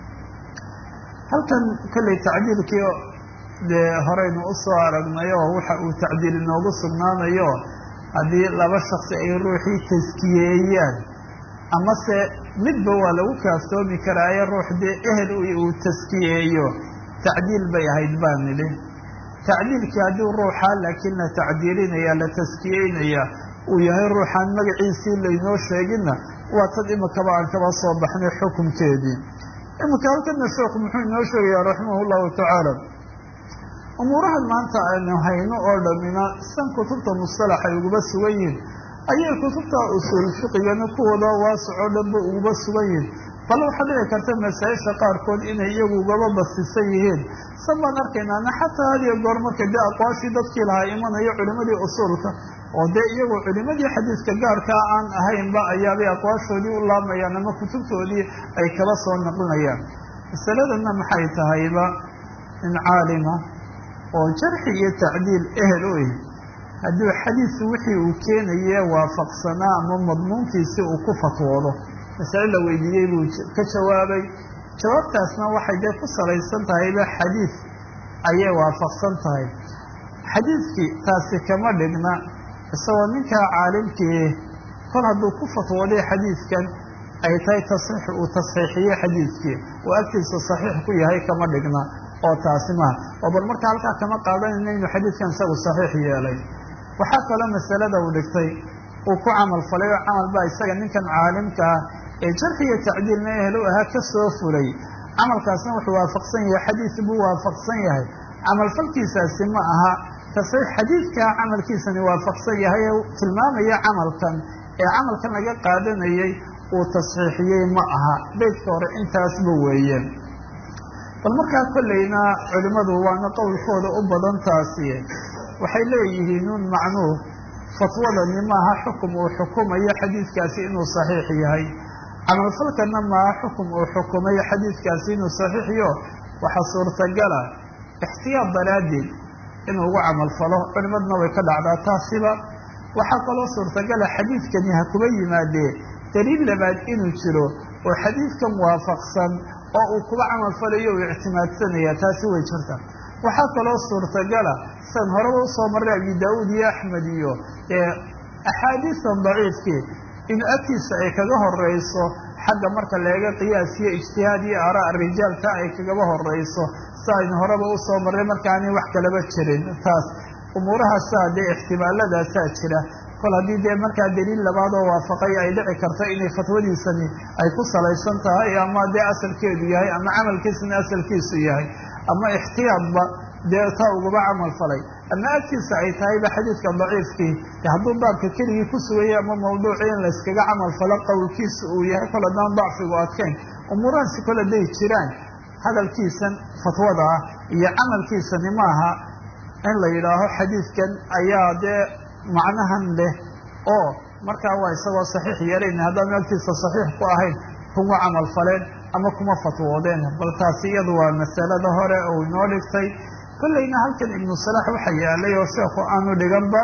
halkan kolley tacdiilkii dee horeynu usoo aragnay oo waxa uu tacdiil inoogu sugnaanayo haddii laba shaksi ay ruuxii taskiyeeyaan amase midba waa lagu kaaftoomi karaaye ruux dee ehel uu taskiyeeyo tacdiil bay ahayd baan nidhi. tacdiilkii haddii ruuxaa laakiin la tacdiilinaya la taskiyeynaya uu yahay ruuxaan magaciisii laynoo sheeginna waa tad imikaba aan kaba soo baxnay xukunkeedii. imika halkana sheekhu muxuu inoo sheegayaa raximah llahu tacaala umuurahan maanta aynu hayno oo dhamina san kutubta mustalax ay uguba sugan yihiin ayay kutubta usuul fiqigana kuwooda waasicoo dhanba uguba sugan yihiin bal waxaa dhici karta masaa-isha qaarkood inay iyagu ugaba basisan yihiin san baan arkaynaana xataa had iyo goor marka dee aqwaashii dadkii lahaa imanayo culimadii usuulka oo dee iyagu culimadii xadiiska gaarkaa aan ahaynba ayaabay aqwaashoodii u laamayaan ama kutubtoodii ay kaba soo naqlinayaan. masaladana maxay tahayba in caalima oo jarxi iyo tacdiil ehel u ihi hadduu xadiis wixii uu keenaye waafaqsanaa ama madmuunkiisii uu ku fatwoodo masale la weydiiyey buu ka jawaabay, jawaabtaasna waxay dee ku salaysan tahayba xadiis ayay waafaqsan tahay. xadiiskii taasi kama dhigna isagoo ninkaa caalimkii kol hadduu ku fatwooday xadiiskan ay tahay tasxiix uu tasxiixiyey xadiiskii oo agtiisa saxiix ku yahay kama dhigna oo taasi maha oo bal marka halkaa kama qaadanayna inuu xadiiskan isagu saxiix yeelay. waxaa kaloo masalada uu dhigtay uu ku camal falay oo camal baa isaga ninkan caalimka ah ee jarxi iyo tacdiilna ehel u ahaa ka soo fulay camalkaasna wuxuu waafaqsan yahay xadiis buu waafaqsan yahay. camalfalkiisaasi ma aha tasxiix xadiidkaa camalkiisani waafaqsan yahay ee tilmaamaya camalkan ee camalkan laga qaadanayay uu tasxiixiyey ma aha. beydka hore intaasba weeye. bal markaa kolleyna culimmadu waana qowlkooda u badan taasi waxay leeyihiin un macnuhu fatwadani maaha xukum uu xukumayo xadiidkaasi inuu saxiix yahay, camalfalkana maaha xukum uu xukumayo xadiidkaasi inuu saxiixiyo. waxaa suurtagala ixtiyaad daraaddeed inuu ugu camalfalo, culimaduna way ka dhacdaa taasiba. waxaa kaloo suurtagala xadiidkani ha kuba yimaadee daliil labaad inuu jiro oo xadiidkan waafaqsan oo uu kuba camalfalayo uu ictimaadsanaya, taasi way jirta. waxaa kaloo suurtagala san horeba usoo marray abi daauud iyo axmed iyo axaadiisan daciifkii in agtiisa ay kaga horeyso xagga marka leega qiyaas iyo ijtihaad iyo araa rijaalka ay kagaba horeyso sa aynu horeba usoo marray markaanay wax kalaba jirin. taas umuurahaasaa dee ixtimaaladaasaa jira. kol haddii dee markaa daliil labaad oo waafaqay ay dhici karta inay fatwadiisani ay ku salaysan tahay ama dee asalkeedu yahay ama camalkiisana asalkiisu yahay ama ixtiyaadba dee taa uguba camal falay ama agtiisa ay tahayba xadiidka daciifkii de hadduu baabka keligii ku sugayay ama mawduuci in layskaga camal falo qowlkiisa uu yahay kol haddaan dacfigu adkayn umuurahaasi kol hadday jiraan hadalkiisan fatwada ah iyo camalkiisani maaha in la yidhaaho xadiidkan ayaa dee macnahan leh oo markaa waa isagoo saxiix yeelayn haddaanu agtiisa saxiix ku ahayn kuma camal faleen ama kuma fatwoodeen. bal taasi iyadu waa masalada hore oo inoo dhigtay. kolleyna halkan ibnu salaax waxa yaalay oo sheekhu aanu dhiganba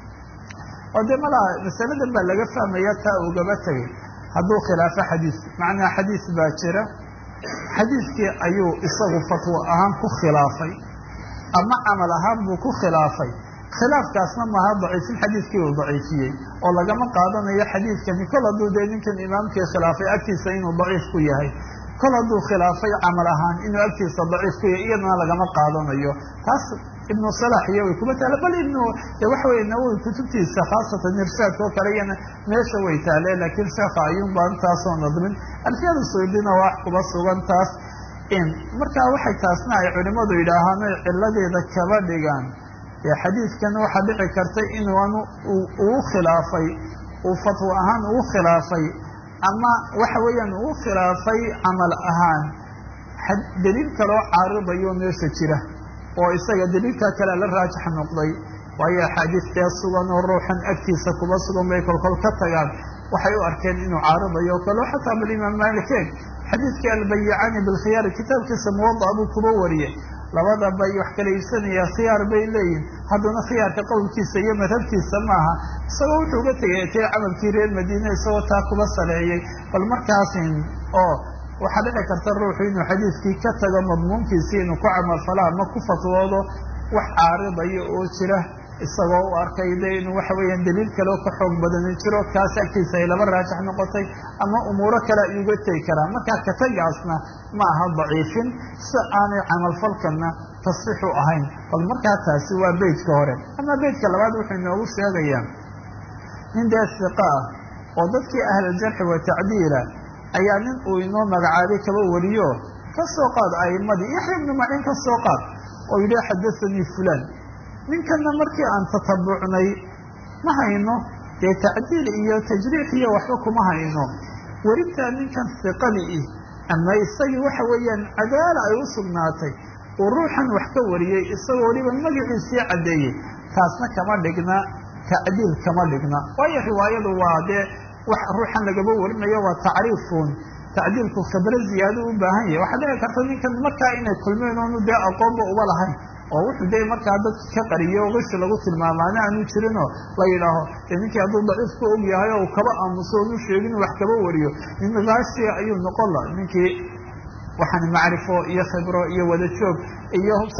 oo dee malaha masaladan baa laga fahmaya taa ugaba tegay hadduu khilaafo xadiis macnaa xadiis baa jira xadiiskii ayuu isagu fatwo ahaan ku khilaafay ama camal ahaan buu ku khilaafay. khilaafkaasna maaha daciifin xadiiskii uu daciifiyey oo lagama qaadanayo xadiidkani kol hadduu dee ninkan imaamkii khilaafay agtiisa inuu daciif ku yahay, kol hadduu khilaafay camal ahaan inuu agtiisa daciif ku yahay iyadana lagama qaadanayo. taas ibnu salax iyo way kuma taala bal ibnu waxa weye nawowi kutubtiisa khaasatan irshaadka oo kale iyana meesha way taale laakiin sheekha ayuun baan taasoo nadmin. alfiyada suudina wax kuba sugan taas markaa waxay taasna ay culimadu yidhaahaan oy ciladeeda kaba dhigaan xadiidkan waxaa dhici kartay inuanu uu khilaafay uu fatwo ahaan uu khilaafay ama waxa weeyaan uu khilaafay camal ahaan daliil kaloo caaridayo meesha jira oo isaga daliilka kale la raajax noqday waayo axaadiis dee sugan oo ruuxan agtiisa kuba sugan bay kolkol ka tagaan waxay u arkeen inuu caaridayo kalo xataa balimaam maalikeen xadiidkii albayicaani bilkhiyaari kitaabkiisa muwada'a buu kuba wariyey labada bay wax kala iibsanaya khiyaar bay leeyihin haddana khiyaarka qowlkiisa iyo madhabtiisa maaha isagoo wuxuu uga tegay tee camalkii reer madiine isagoo taa kuba saleeyey bal markaasin oo waxaa dhici karta ruuxu inuu xadiidkii ka tago madmuunkiisii inuu ku camalfalaa ma ku fatwoodo wax caaridayo oo jira isagoo u arkay de inuu waxa weeyaan daliil kaleo ka xoog badani jiro kaas agtiisa ay laba raajax noqotay ama umuuro kale ay uga tegi karaan markaa katagaasna ma aha daciifin si aanay camalfalkana tasxiixu ahayn bal markaa taasi waa beytka hore ama beytka labaad wuxuu inoogu sheegayaa nin dee siqa ah oo dadkii ahluljarxi wa tacdiila ayaa nin uu inoo magacaabay kaba wariyo ka soo qaad a'imadii yaxya ibnu macin ka soo qaad oo yidhi xadathanii fulaan ninkana markii aan tatabucnay ma hayno dee tacdiil iyo tajriix iyo waxba kuma hayno werintaa ninkan siqadii ama isagii waxa weeyaan cadaala ay u sugnaatay uu ruuxan wax ka wariyey isagoo weliba magaciisii caddeeyey taasna kama dhigna tacdiil kama dhigna waayo riwaayadu waa dee wax ruuxan lagaba warinayo waa tacriifun tacdiilku khibre ziyaado u baahan yahay waxaa dhici karta ninkan markaa inay kulmeen oonu dee aqoonba uba lahayn oo wuxuu de markaa dadki ka qariyo o gashi lagu tilmaamaana aanu jirinoo la yidhaaho dee ninkii hadduu daciif ku og yahay oo kaba aamuso onu sheegin wax kaba wariyo nin gaashiya ayuu noqon la ninkii waxaan macrifo iyo khibro iyo wada joog iyo hubsa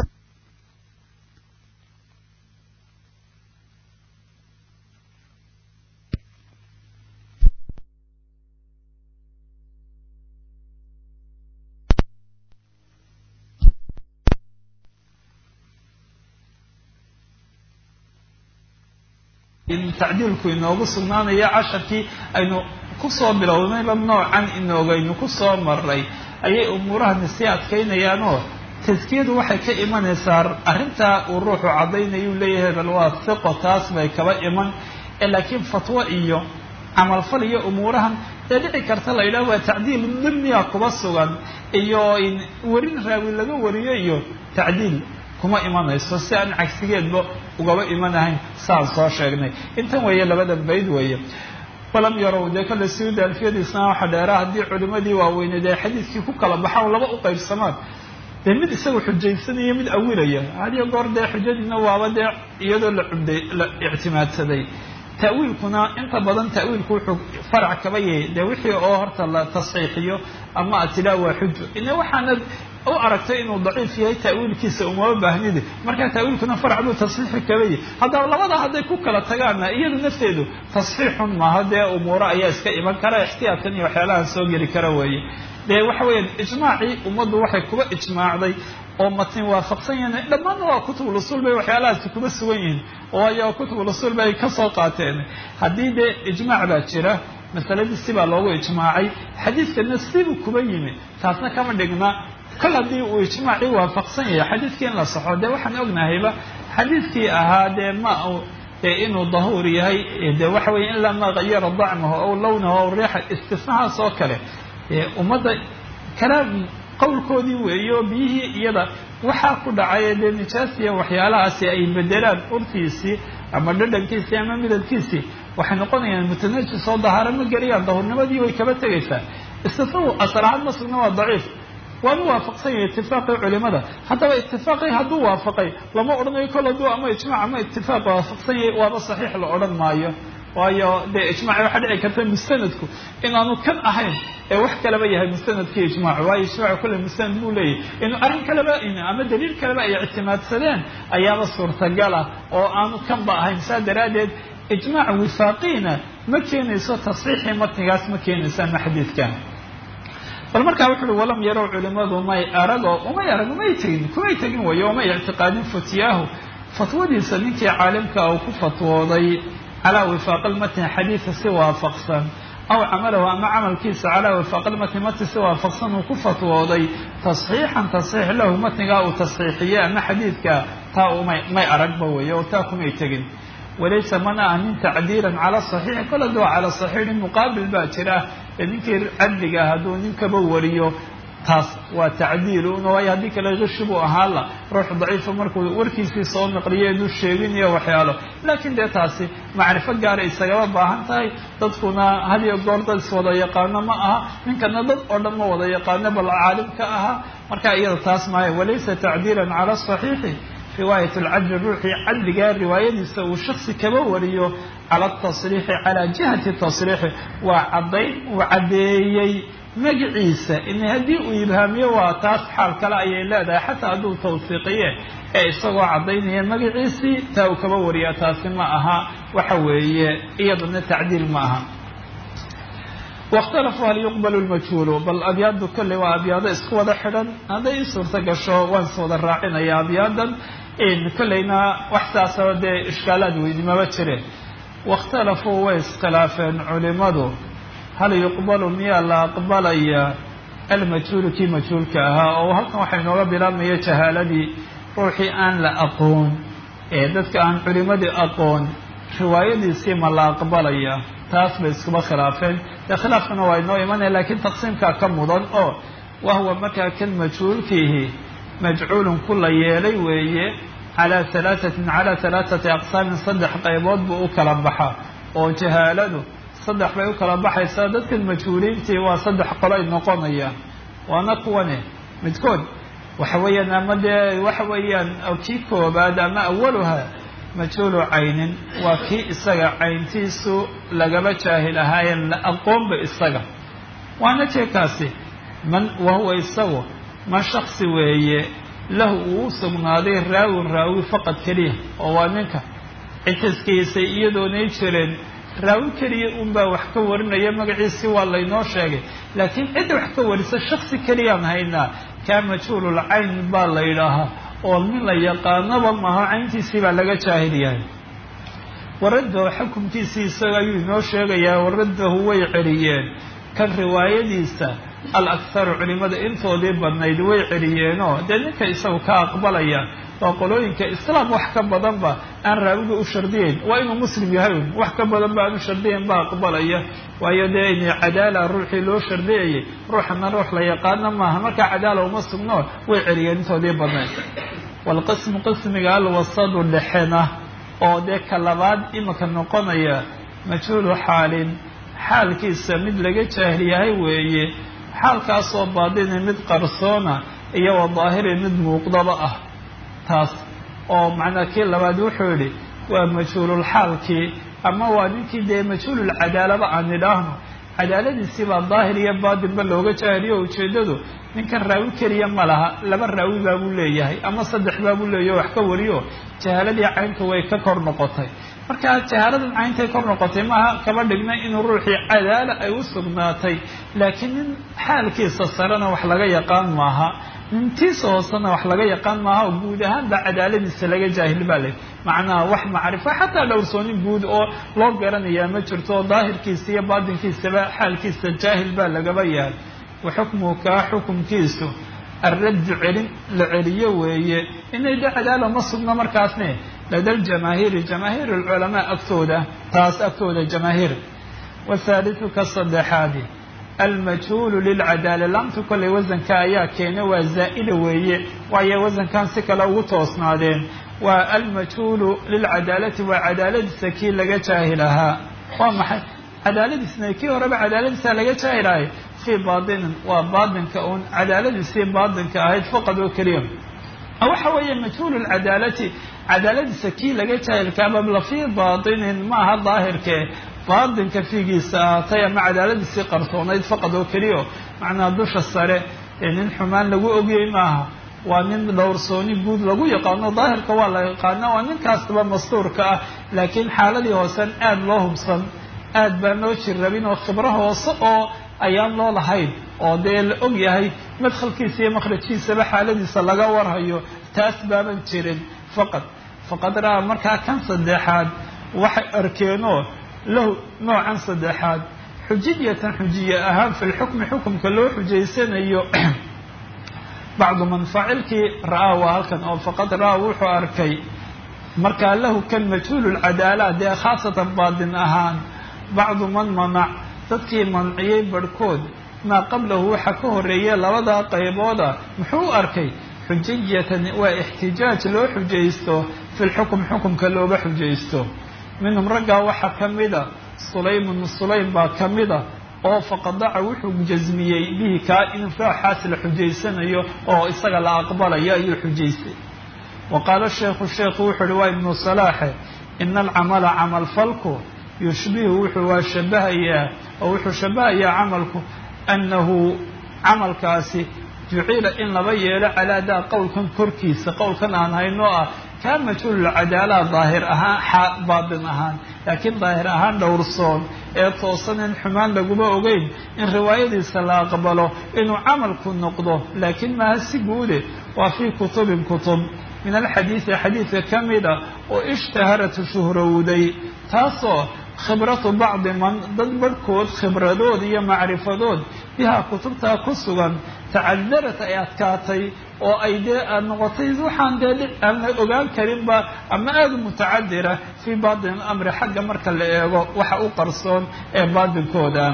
tacdiilku inoogu sugnaanayo casharkii aynu kusoo bilownayba noocan inoogaynu kusoo maray ayay umuurahani sii adkaynayaanoo taskiyadu waxay ka imanaysaa arrintaa uu ruuxu caddaynayuu leeyahay bal waa hiqo taas bay kaba iman laakiin fatwo iyo camalfal iyo umuurahan ee dhici karta la yidhaha waa tacdiil dimniya kuba sugan iyo werin raawi laga wariyo iyo tacdiil kuma imanayso si aan cagsigeedba ugaba imanahayn saan soo sheegnay intan weeye labada bayd weeye walam yarow dee kale suudi alfiyadiisna waxa dheeraa haddii culimadii waaweyneed ee xadiidkii ku kala baxaan laba u qaybsamaan dee mid isaga xujaysanaya mid awilaya hadiyo goor dee xujadiina waaba dee iyadoo la ictimaadsaday ta'wiilkuna inta badan ta'wiilku wuxuu farac kaba yahay dee wixii oo horta la tasxiixiyo ama atilaa waa xujo ina waxaanad u aragtay inuu daciif yahay ta'wiilkiisa umama baahnide markaa ta'wiilkuna farac buu tasxiixi kaba yahay haddaba labada hadday ku kala tagaana iyadu nafteedu tasxiixun maaha dee umuuro ayaa iska iman kara ixtiyaadkan iyo waxyaalahan soo geli kara weeye dee waxa weeyaan ijmaacii ummaddu waxay kuba ijmaacday oo matin waafaqsan yahin dhammaanna waa kutubul usuul bay waxyaalahaasi kuba sugan yihiin waayo kutubul usuul bay ka soo qaateen haddii dee ijmaac baa jira masaladii sibaa loogu ijmaacay xadiidkana sibuu kuba yimi taasna kama dhigna kol haddii uu ijmaacii waafaqsan yahay xadiidkii in la saxo dee waxaan ognahayba xadiidkii ahaa dee ma dee inuu dahuur yahay dee waxa weeye ilaa ma gayara dacmahu aw lawnahu aw riixa istisnahaas oo kale ummadda kalaam qowlkoodii weeyo biyihii iyada waxaa ku dhacay dee nijaasiya waxyaalahaasi ay bedelaan urtiisii ama dhadhankiisii ama midabkiisii waxay noqonayaan mutanajis oo dahaaro ma geliyaan dahuurnimadii way kaba tegaysaa istisnahu asal ahaan ma sugna waa daciif waanu waafaqsan yahay itifaaqii culimada haddaba itifaaqii hadduu waafaqay lama odhanayo kol hadduu ama ijmac ama itifaaq waafaqsan yahay waaba saxiix la odhan maayo waayo dee ijmaci waxaa dhici karta mustanadku inaanu kan ahayn ee wax kaleba yahay mustanadkii ijmaac waayo ijmaacu kulle mustanad buu leeyahay inuu arrin kaleba ama daliil kaleba ay ictimaadsadeen ayaaba suurtagala oo aanu kanba ahayn saa daraaddeed ijmaac wifaaqiina ma keenayso tasxiixii matnigaas ma keenayso ama xadiidkan bal markaa wuxu uhi walam yarow culimadu may aragoo umay arag umay tegin kumay tegin wayo umay ictiqaadin futiyaahu fatwadiisa ninkii caalimka uu ku fatwooday calaa wifaaqi lmatni xadiidka si waafaqsan aw camalahu ama camalkiisa calaa wifaaqi lmatni matni si waafaqsan uu ku fatwooday tasxiixan tasxiix lahu matnigaa uu tasxiixiyey ama xadiidka taa umay aragba weyo oo taa kumay tegin walaysa mana ah nin tacdiilan cala saxiixi kol hadduu cala saxiixi muqaabil baa jira ee ninkii cadliga hadduu ninkaba wariyo taas waa tacdiilun waayo haddii kale qishi buu ahaan la ruux daciifa markuu warkiisii soo naqliyo inuu sheegin iyo waxyaalo laakiin dee taasi macrifo gaara isagaba baahan tahay dadkuna had iyo goor dad iswada yaqaano ma aha ninkana dad oo dhan ma wada yaqaano bal caalim ka ahaa marka iyada taas maayo walaysa tacdiilan cala saxiixi riwaayat alcadli ruuxii cadligaa riwaayadiisa uu shaksi kaba wariyo cala atasriixi calaa jihati tasriixi waa caddayn uu caddeeyey magaciisa in haddii uu ibhaamiyo waa taas xaal kale ayay leedahay xataa hadduu tawfiiqiye ee isagoo caddaynaya magaciisii taa uu kaba wariyaa taasi ma aha waxa weeye iyadana tacdiil ma aha واkhtalafuu hal yuqbal lmajhuulu bal abyaadu kolley waa abyaado isku wada xidhan hadday i suurta gasho waan is wada raacinaya abyaadan kolleyna wax saasoo dee ishkaalaad weynimaba jireen waاkhtalafuu way iskhilaafeen culimadu hal yuqbalu miyaa la aqbalaya almajhuulu kii majhuulka ahaa oo halkan waxaa inooga bilaabmaya jahaaladii ruuxii aan la aqoon ee dadka aan culimadii aqoon riwaayadiisii ma la aqbalaya taas bay iskuba khilaafeen dee khilaafkana waa inoo imanaya lakiin taqsiimkaa ka mudan oo wahuwa markaa kan majhuulkiihi majcuulun ku la yeelay weeye calaa halaaثati aqsaamin saddex qaybood buu u kala baxa oo jahaaladu saddex bay u kala baxaysaa dadkan majhuuliintii waa saddex qolay noqonayaan waana kuwane midkood waxa weeyaan ama dee waxa weeyaan kii koobaad ama awaluha majhuulu caynin waa kii isaga cayntiisu lagaba jaahil ahaayeen la aqoonba isaga waana jeekaasi man wahuwa isagu man shaksi weeye lahu uu sugnaaday raawin raawi faqad keliya oo waa ninka citiskiisa iyadoonay jireen raawi keliya unbaa wax ka warinaya magaciisii waa laynoo sheegay laakiin cidda wax ka warisa shaksi keliyaan haynaa kaa majhuulul cayn baa la yidhaahaa oo nin la yaqaanaba maha cayntiisii baa laga jaahil yahay waraddahu xukumkiisii isaga ayuu inoo sheegayaa waraddahu way celiyeen kan riwaayadiisa alakharu culimada intoodii badnayd way celiyeenoo dee ninka isagu ka aqbalaya waa qolooyinka islaam wax ka badanba aan raawiga u shardiyeyn waa inuu muslim yahay wax ka badan ba aan u shardiyeyn baa aqbalaya waayo dee inay cadaala ruuxii loo shardiyayay ruuxana ruux la yaqaana maaha markaa cadaala uma sugno way celiyeen intoodii badnayd walqismu qismiga alwasadu dhexena oo dee ka labaad imika noqonaya majhuulu xaalin xaalkiisa mid laga jaahil yahay weeye xaalkaasoo baadini mid qarsoona iyo wa daahiri mid muuqdaba ah taas oo macnaa kii labaad wuxuu yidhi waa majhuululxaalkii ama waa ninkii dee majhuululcadaalaba aan idhaahno cadaaladiisii baa daahir iyo baatinba looga jaahiliyo ujeeddadu ninkan raawi keliya ma laha laba raawi baabuu leeyahay ama saddex baabuu leeyahy wax ka wariyo jahaaladii cayntu way ka kor noqotay marka jahaaladan cayntay kor noqotay maaha kaba dhignay inuu ruuxii cadaala ay u sugnaatay laakiin nin xaalkiisa sarena wax laga yaqaan maaha nintiisa hoosena wax laga yaqaan maaha oo guud ahaan baa cadaaladiisa laga jaahil baa leh macnaha wax macrifo xataa dhowrsoonin guud oo loo garanayaa ma jirto oo daahirkiisa iyo baatinkiisaba xaalkiisa jaahil baa lagaba yahay waxukmuhu kaa xukumkiisu alraddu celin la celiyo weeye inay de cadaala ma sugno markaasne lada ljamaahiiri jamaahiir alculamaa agtooda taas agtooda jamaahiir wathaalithu ka saddexaadi almajhuulu lilcadaala laamtu kolley wasanka ayaa keena waa zaa'ida weeye waayo wasankan si kale ugu toosnaadeen waa almajhuulu lilcadaalati waa cadaaladiisa kii laga jaahil ahaa waa maxay cadaaladiisna kii horeba cadaaladiisa laga jaahilahay fii baatinin waa baatinka uun cadaaladiisii baatinka ahayd faqad oo keliya waxa weeye majhuulu lcadaalati cadaaladiisa kii laga jaahilkaababla fii baatinin maaha daahirkee baatinka fiigiisa ahaatay ama cadaaladiisii qarsoonayd faqad oo keliya macnaa dusha sare ee nin xumaan lagu ogiyey maaha waa nin dhowrsooni guud lagu yaqaano daahirka waa la yaqaana waa ninkaasba mastuurka ah laakiin xaaladii hoosen aad loo hubsan aad baan loo jirrabin oo khibro hoose oo ayaan loo lahayn oo dee la og yahay madkhalkiisa iyo makhrajkiisaba xaaladiisa laga warhayo taas baaban jirin faqad raa markaa kan saddexaad waxay arkeenoo lahu noocan saddexaad xujiyatan xujiye ahaan fi lxukmi xukumka loo xujaysanayo bacdu man faacilkii ra'aa waa halkan oo faqad ra'aa wuxuu arkay markaa lahu kan majhuululcadaala dee khaasatan baatin ahaan bacdu man manac dadkii manciyey barhkood maa qablahu waxa ka horeeya labadaa qaybooda muxuu arkay xujiyatan waa ixtijaaj loo xujaysto fi lxukm xukumka looga xujaysto minhum raggaa waxaa ka mida sulaym baa ka mida oo faqadaca wuxuu jasmiyey bihi kaa in raaxaas la xujaysanayo oo isaga la aqbalayo ayuu xujaystay wa qaala sheekhu wuxuu uhi waa ibnu salaaxe ina alcamala camal falku yushbihu wuxuu waa shabahayaa oo wuxuu shabahayaa camalku annahu camalkaasi jucila in laba yeelo calaa daa qowlkan korkiisa qowlkan aan hayno ah kaa majhuululcadaalaha daahir ahaan baatin ahaan laakiin daahir ahaan dhowrsoon ee toosan in xumaan laguma ogeyn in riwaayadiisa la aqbalo inuu camalku noqdo laakiin maaha si guude waa fii kutubin kutub min alxadiidi xadiidka ka mida oo ishtaharat shuhrowday taasoo khibratu bacdi man dad barhkood khibradood iyo macrifadood bihaa kutubtaa ku sugan tacadarat ay adkaatay oo ay dee aad noqotay waxaan dee aan la ogaan karinba ama aada mutacadira fii baatin alamri xagga marka la eego waxa u qarsoon ee baatinkooda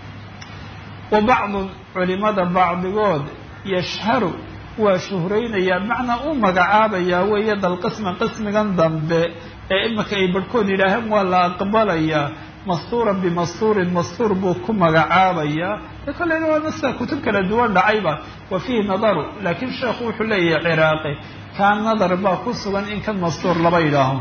wa bacdun culimada bacdigood yashharu waa shuhraynayaa macnaa u magacaabayaa weeye dalqisma qismigan dambe ee imika ay barhkood yidhaaheen waa la aqbalayaa mastuuran bimastuurin mastuur buu ku magacaabayaa e kolleyna waa nasa kutub kala duwan dhacayba wa fiihi nadaru laakiin sheekhu wuxuu leeyahay ciraaqi kaa nadar baa ku sugan in kan mastuur laba yidhaaho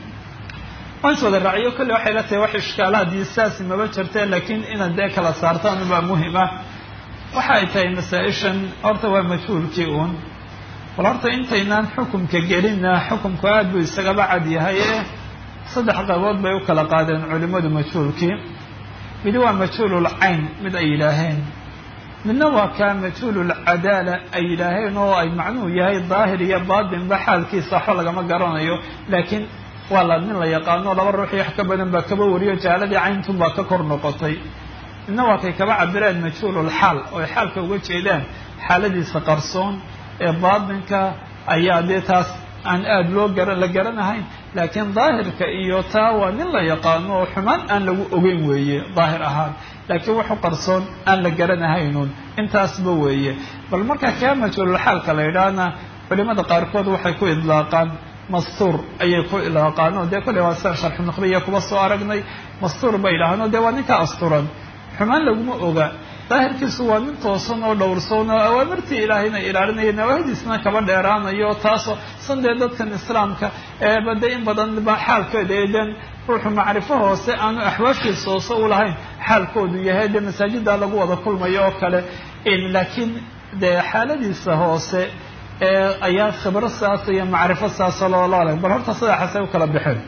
waan is wada raaciyo kolley waxay la tahay wax ishkaalaadii saasi maba jirtee laakiin inaad dee kala saartaan baa muhim ah waxa ay tahay masaa-ishan horta waa majhuulkii uun bal horta intaynaan xukumka gelina xukumku aad buu isagaba cad yahay ee saddex qaybood bay u kala qaadeen culimmadu majhuulkii midi waa majhuululcayn mid ay yidhaaheen midna waa kaa majhuululcadaala ay yidhaaheen oo ay macnuhu yahay daahir iyo baatinba xaalkiisa waxba lagama garanayo laakiin waa la nin la yaqaano laba ruuxii wax ka badan baa kaba wariyo jaaladii cayntun baa ka kor noqotay midna waa kay kaba cabireen majhuululxaal oo ay xaalka uga jeedaan xaaladiisa qarsoon ee baatinka ayaa dee taas aan aada la garanahayn laakiin daahirka iyo taa waa nin la yaqaano oo xumaan aan lagu ogeyn weeye daahir ahaan laakiin wuxu qarsoon aan la garanahaynun intaasba weeye bal markaa kaa majhuululxaalka la yidhaahna culimada qaarkood waxay ku idlaaqaan mastuur ayay ku idlaaqaan oo dee kolley waa sian sharxu nuqbiya kuba soo aragnay mastuur bay yidhahaan oo dee waa ninka asturan xumaan laguma oga daahirkiisu waa nin toosan oo dhowrsoon oo awaamirtii ilaahayna ilaalinaya nawaahidiisna kaba dheeraanayo taasoo san dee dadkan islaamka bade in badan ba xaalkooda eeden ruuxu macrifo hoose aanu axwaashiisa hoose u lahayn xaalkoodu yahay dee masaajida lagu wada kulmayo oo kale laakiin dee xaaladiisa hoose ayaa khibro saas iyo macrifo saasa loolale bal horta saddexaasay u kala baxeen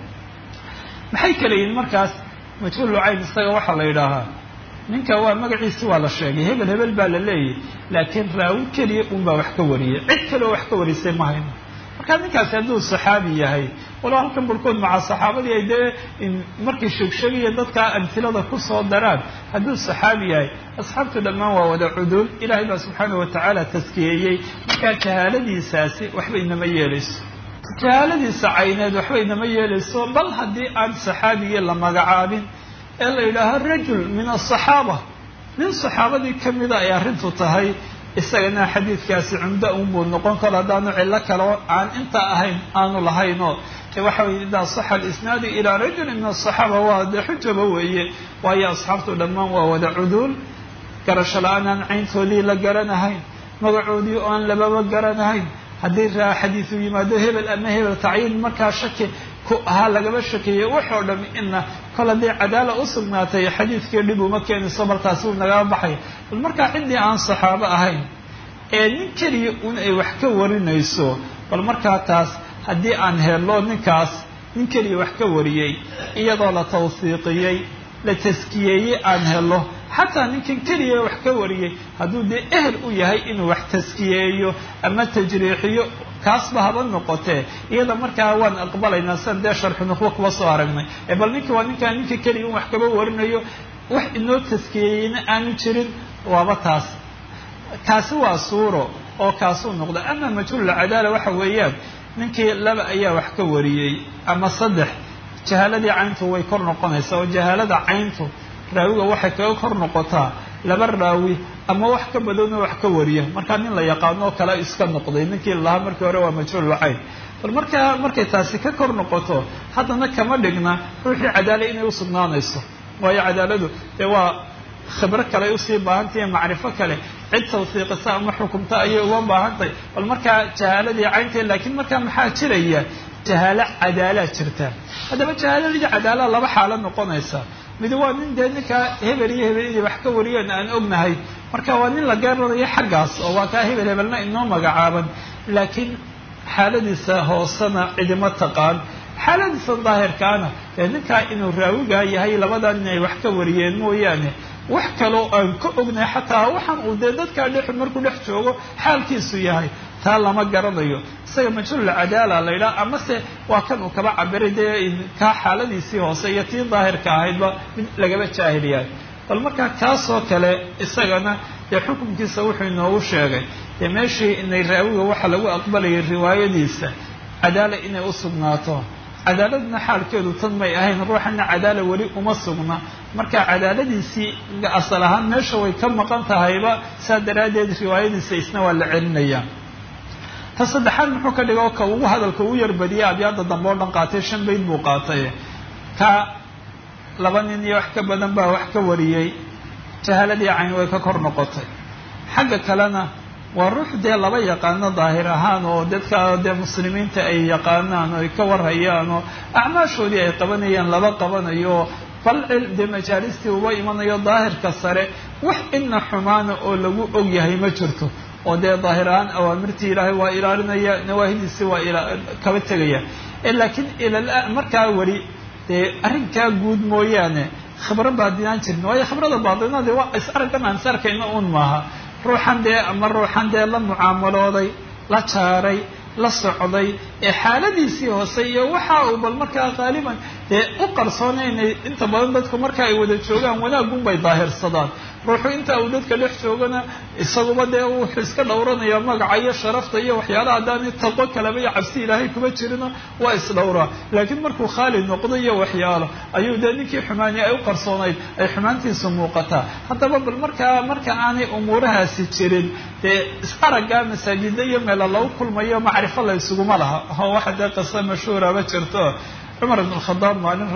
maxay kala yihin markaas majhuululcayn isaga waxaa la yidhaahaa ninka waa magaciisi waa la sheegay hebel baa la leeyahy laakiin raawi keliya unbaa wax ka wariyay cid kaleoo wax ka warisay ma hayno markaa ninkaasi hadduu saxaabi yahay walo halkan barhkood maca saxaabadii ay dee markay sheegsheegaya dadkaa amhilada kusoo daraan hadduu saxaabi yahay asxaabtu dhammaan waa wada cuduul ilaahay baa subxaanahu watacaala taskiyeeyey markaa jahaaladiisaasi waxba inama yeelayso jahaaladiisa cayneed waxba inama yeelayso bal haddii aan saxaabigii la magacaabin ee la yidhaaho rajul min asaxaaba nin saxaabadii ka mida ay arrintu tahay isagana xadiidkaasi cumdo unbuu noqon karo haddaanu cillo kale aan intaa ahayn aanu lahaynoo waxa weye idaa saxa alisnaadu ilaa rajulin min asaxaaba waa dee xujaba weeye waayo asxaabtu dhammaan waa wada cuduul garasho la-aan aan cayntoodii la garanahayn magacoodii oo aan lababa garanahayn haddii raa xadiisu yimaado hebel ama hebel tacyiin markaa shaki ku ahaa lagaba shakeeyey waxoo dham ina kol hadday cadaala u sugnaatay xadiidkii dhib uma keenayso markaasi uu nagaba baxay bal markaa ciddii aan saxaabo ahayn ee nin keliya un ay wax ka warinayso bal markaa taas haddii aan hello ninkaas nin keliya wax ka wariyey iyadoo la tawsiiqiyey la taskiyeeyey aan hello xataa ninkan keliya wax ka wariyey hadduu dee ehel u yahay inuu wax taskiyeeyo ama tajriixiyo kaasba haba noqotee iyada markaa waan aqbalaynaa sian dee sharxu nuqbo kuba soo aragnay bal ninki waa ninkaa ninka keliya un wax kaba warinayo wax inoo taskiyeeyeyna aanu jirin waaba taas kaasi waa suuro oo kaasuu noqda ama majhuululcadaala waxa weeyaan ninkii laba ayaa wax ka wariyey ama saddex jahaaladii cayntu way kor noqonaysaa oo jahaalada cayntu raawiga waxay kaga kor noqotaa laba raawi ama wax ka badanoo wax ka wariya markaa nin la yaqaanoo kale iska noqday ninkii lahaa markii hore waa majhuul cayn bal markay taasi ka kor noqoto haddana kama dhigna ruuxii cadaala inay usugnaanayso waayo cadaaladu dee waa khibro kale ay usii baahantahy macrifo kale cid tawsiiqisa ama xukumta ayay uga baahantahay bal markaa jahaaladii cayntae laakiin markaa maxaa jiraya jahaalo cadaalaa jirta haddaba jahaaladii cadaalaa laba xaalo noqonaysa mid waa nin dee ninkaa hebel iyo hebel inay wax ka wariyeen aan ognahay marka waa nin la garanayo xaggaas oo waa kaa hebel hebelna inoo magacaaban laakiin xaaladiisa hoosena cidima taqaan xaaladiisa daahirkaana dee ninkaa inuu raawigaa yahay labadan inay wax ka wariyeen mooyaane wax kaloo aan ka ognahay xataa waxaan uu dee dadkaa markuu dhex joogo xaalkiisu yahay taa lama garanayo isaga majhuul cadaala la yidhaha amase waa kan uu kaba cabiray dee kaa xaaladiisii hoose iyo tii daahirka ahaydba mid lagaba jaahil yahay bal markaa kaasoo kale isagana dee xukunkiisa wuxuu inoogu sheegay dee meeshii inay raawiga waxa lagu aqbalayay riwaayadiisa cadaala inay usugnaato cadaaladna xaalkeedu tan may ahayn ruuxana cadaala weli uma sugna marka cadaaladiisii asal ahaan meesha way ka maqan tahayba saa daraaddeed riwaayadiisa isna waa la celinaya ta saddexaad muxuu ka dhigo ka ugu hadalka ugu yarbadiyay abyaada dambe oo dhan qaatay 5 bayd buu qaatay ka laba nin iyo wax ka badan baa wax ka wariyay jahaaladii cayn way ka kor noqotay xagga kalena waa ruux dee laba yaqaano daahir ahaan oo dadka dee muslimiinta ay yaqaanaan oo ay ka warhayaan oo acmaashoodii ay qabanayaan laba qabanayo bal dee majaalistii uba imanayo daahirka sare wax ina xumaana oo lagu og yahay ma jirto oo dee daahir ahaan awaamirtii ilaahay waa ilaalinaya nawaahidiisii waa kaba tegaya laakiin markaa weli dee arrinkaa guud mooyaane khibro baadinaan jirin waayo khibrada baadinadi waa is araggan aan is arkayna uun maaha ruuxan dee la mucaamalooday la jaaray la socday ee xaaladiisii hoose iyo waxa uu bal markaa qaaliban dee u qarsoonaynay inta badan dadku marka ay wada joogaan wanaagun bay daahirsadaan ruuxu inta uu dadka dhex joogana isaguba dee wuxuu iska dhowranaya magaca iyo sharafta iyo waxyaalaha haddaani taqwo kaleba iyo cabsi ilaahay kuma jirino waa isdhowraa laakiin markuu khaali noqdo iyo waxyaalo ayuu dee ninkii xumaani ay u qarsoonayd ay xumaantiisu muuqataa haddaba bal marka aanay umuurahaasi jirin dee is araggaa masaajida iyo meela lagu kulmayo macrifo la isuguma laha oo waxa dee qisa mashhuuraba jirto cumar ibn khadaab maalin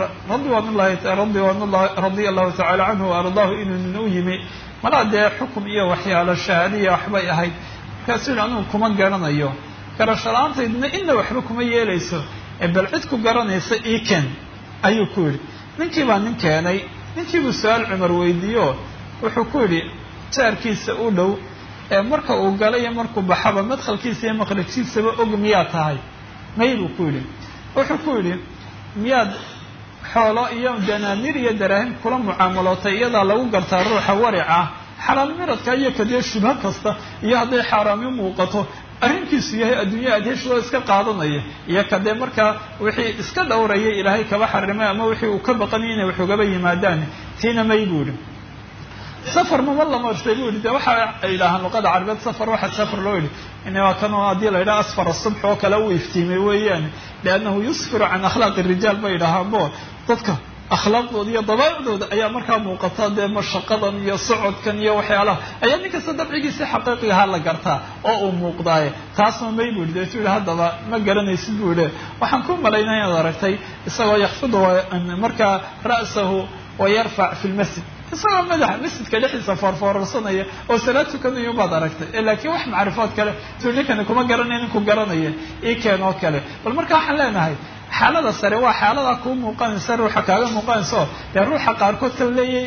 radia allahu tacala canhu waardaahu inuu nin u yimi malaa dee xukum iyo waxyaalo shahaadiya waxbay ahayd markaasuu yihi anugu kuma garanayo garasho la-aantaydna ina waxba kuma yeelayso bal cid ku garanaysa eken ayuu ku yidhi ninkii baa nin keenay ninkiibuu su-aal cumar weydiiyo wuxuu ku yidhi jaarkiisa u dhow marka uu gala iyo markuu baxaba madkhalkiisa iyo maqrajkiisaba og miyaa tahay may buu ku yidhi wuxuu ku yidhi miyaad xoolo iyo danaanir iyo daraahim kula mucaamalootay iyadaa lagu gartaa ruuxa warica xalaal miradka iyo kadee shubha kasta iyo hadday xaaraami muuqato arrinkiisu yahay adduunya adheeshoo iska qaadanaya iyo kadee markaa wixii iska dhowrayay ilaahay kaba xarimay ama wixii uu ka baqanay inay wax ugaba yimaadaan tiina may buu yidhi safar mama la marshay buu yidhi dee waxa ay yidhaahaan luqada carabeed safar waxa safar loo yidhi waa kan oo haddii la yidhaha asfar asubx oo kale uu iftiimay weeyaan liannahu yusfiru can akhlaaqi rijaal bay yidhaahaanbo dadka akhlaaqdooda iyo dabaa'icdooda ayaa markaa muuqata dee mashaqadan iyo socodkan iyo waxyaalaha ayaa nin kasta dabcigiisii xaqiiqigaha la gartaa oo uu muuqdaaye taasma may buu yidhi deetuu yidhi haddaba ma garanaysid buu yidhi waxaan ku malaynaa inaad aragtay isagoo yakfidu markaa ra'sahu wayarfac fi lmasjid isagoo madaxa masjidka dhexdiisa foorfoorarsanaya oo salaad tukanayo baad aragtay laakiin wax macrifood kale tuu ninkani kuma garanaya ninku garanaya ii keen oo kale bal marka waxaan leenahay xaalada sare waa xaalada kuu muuqanaysa ruuxa kaaga muuqanayso dee ruuxa qaarkood kala leeyay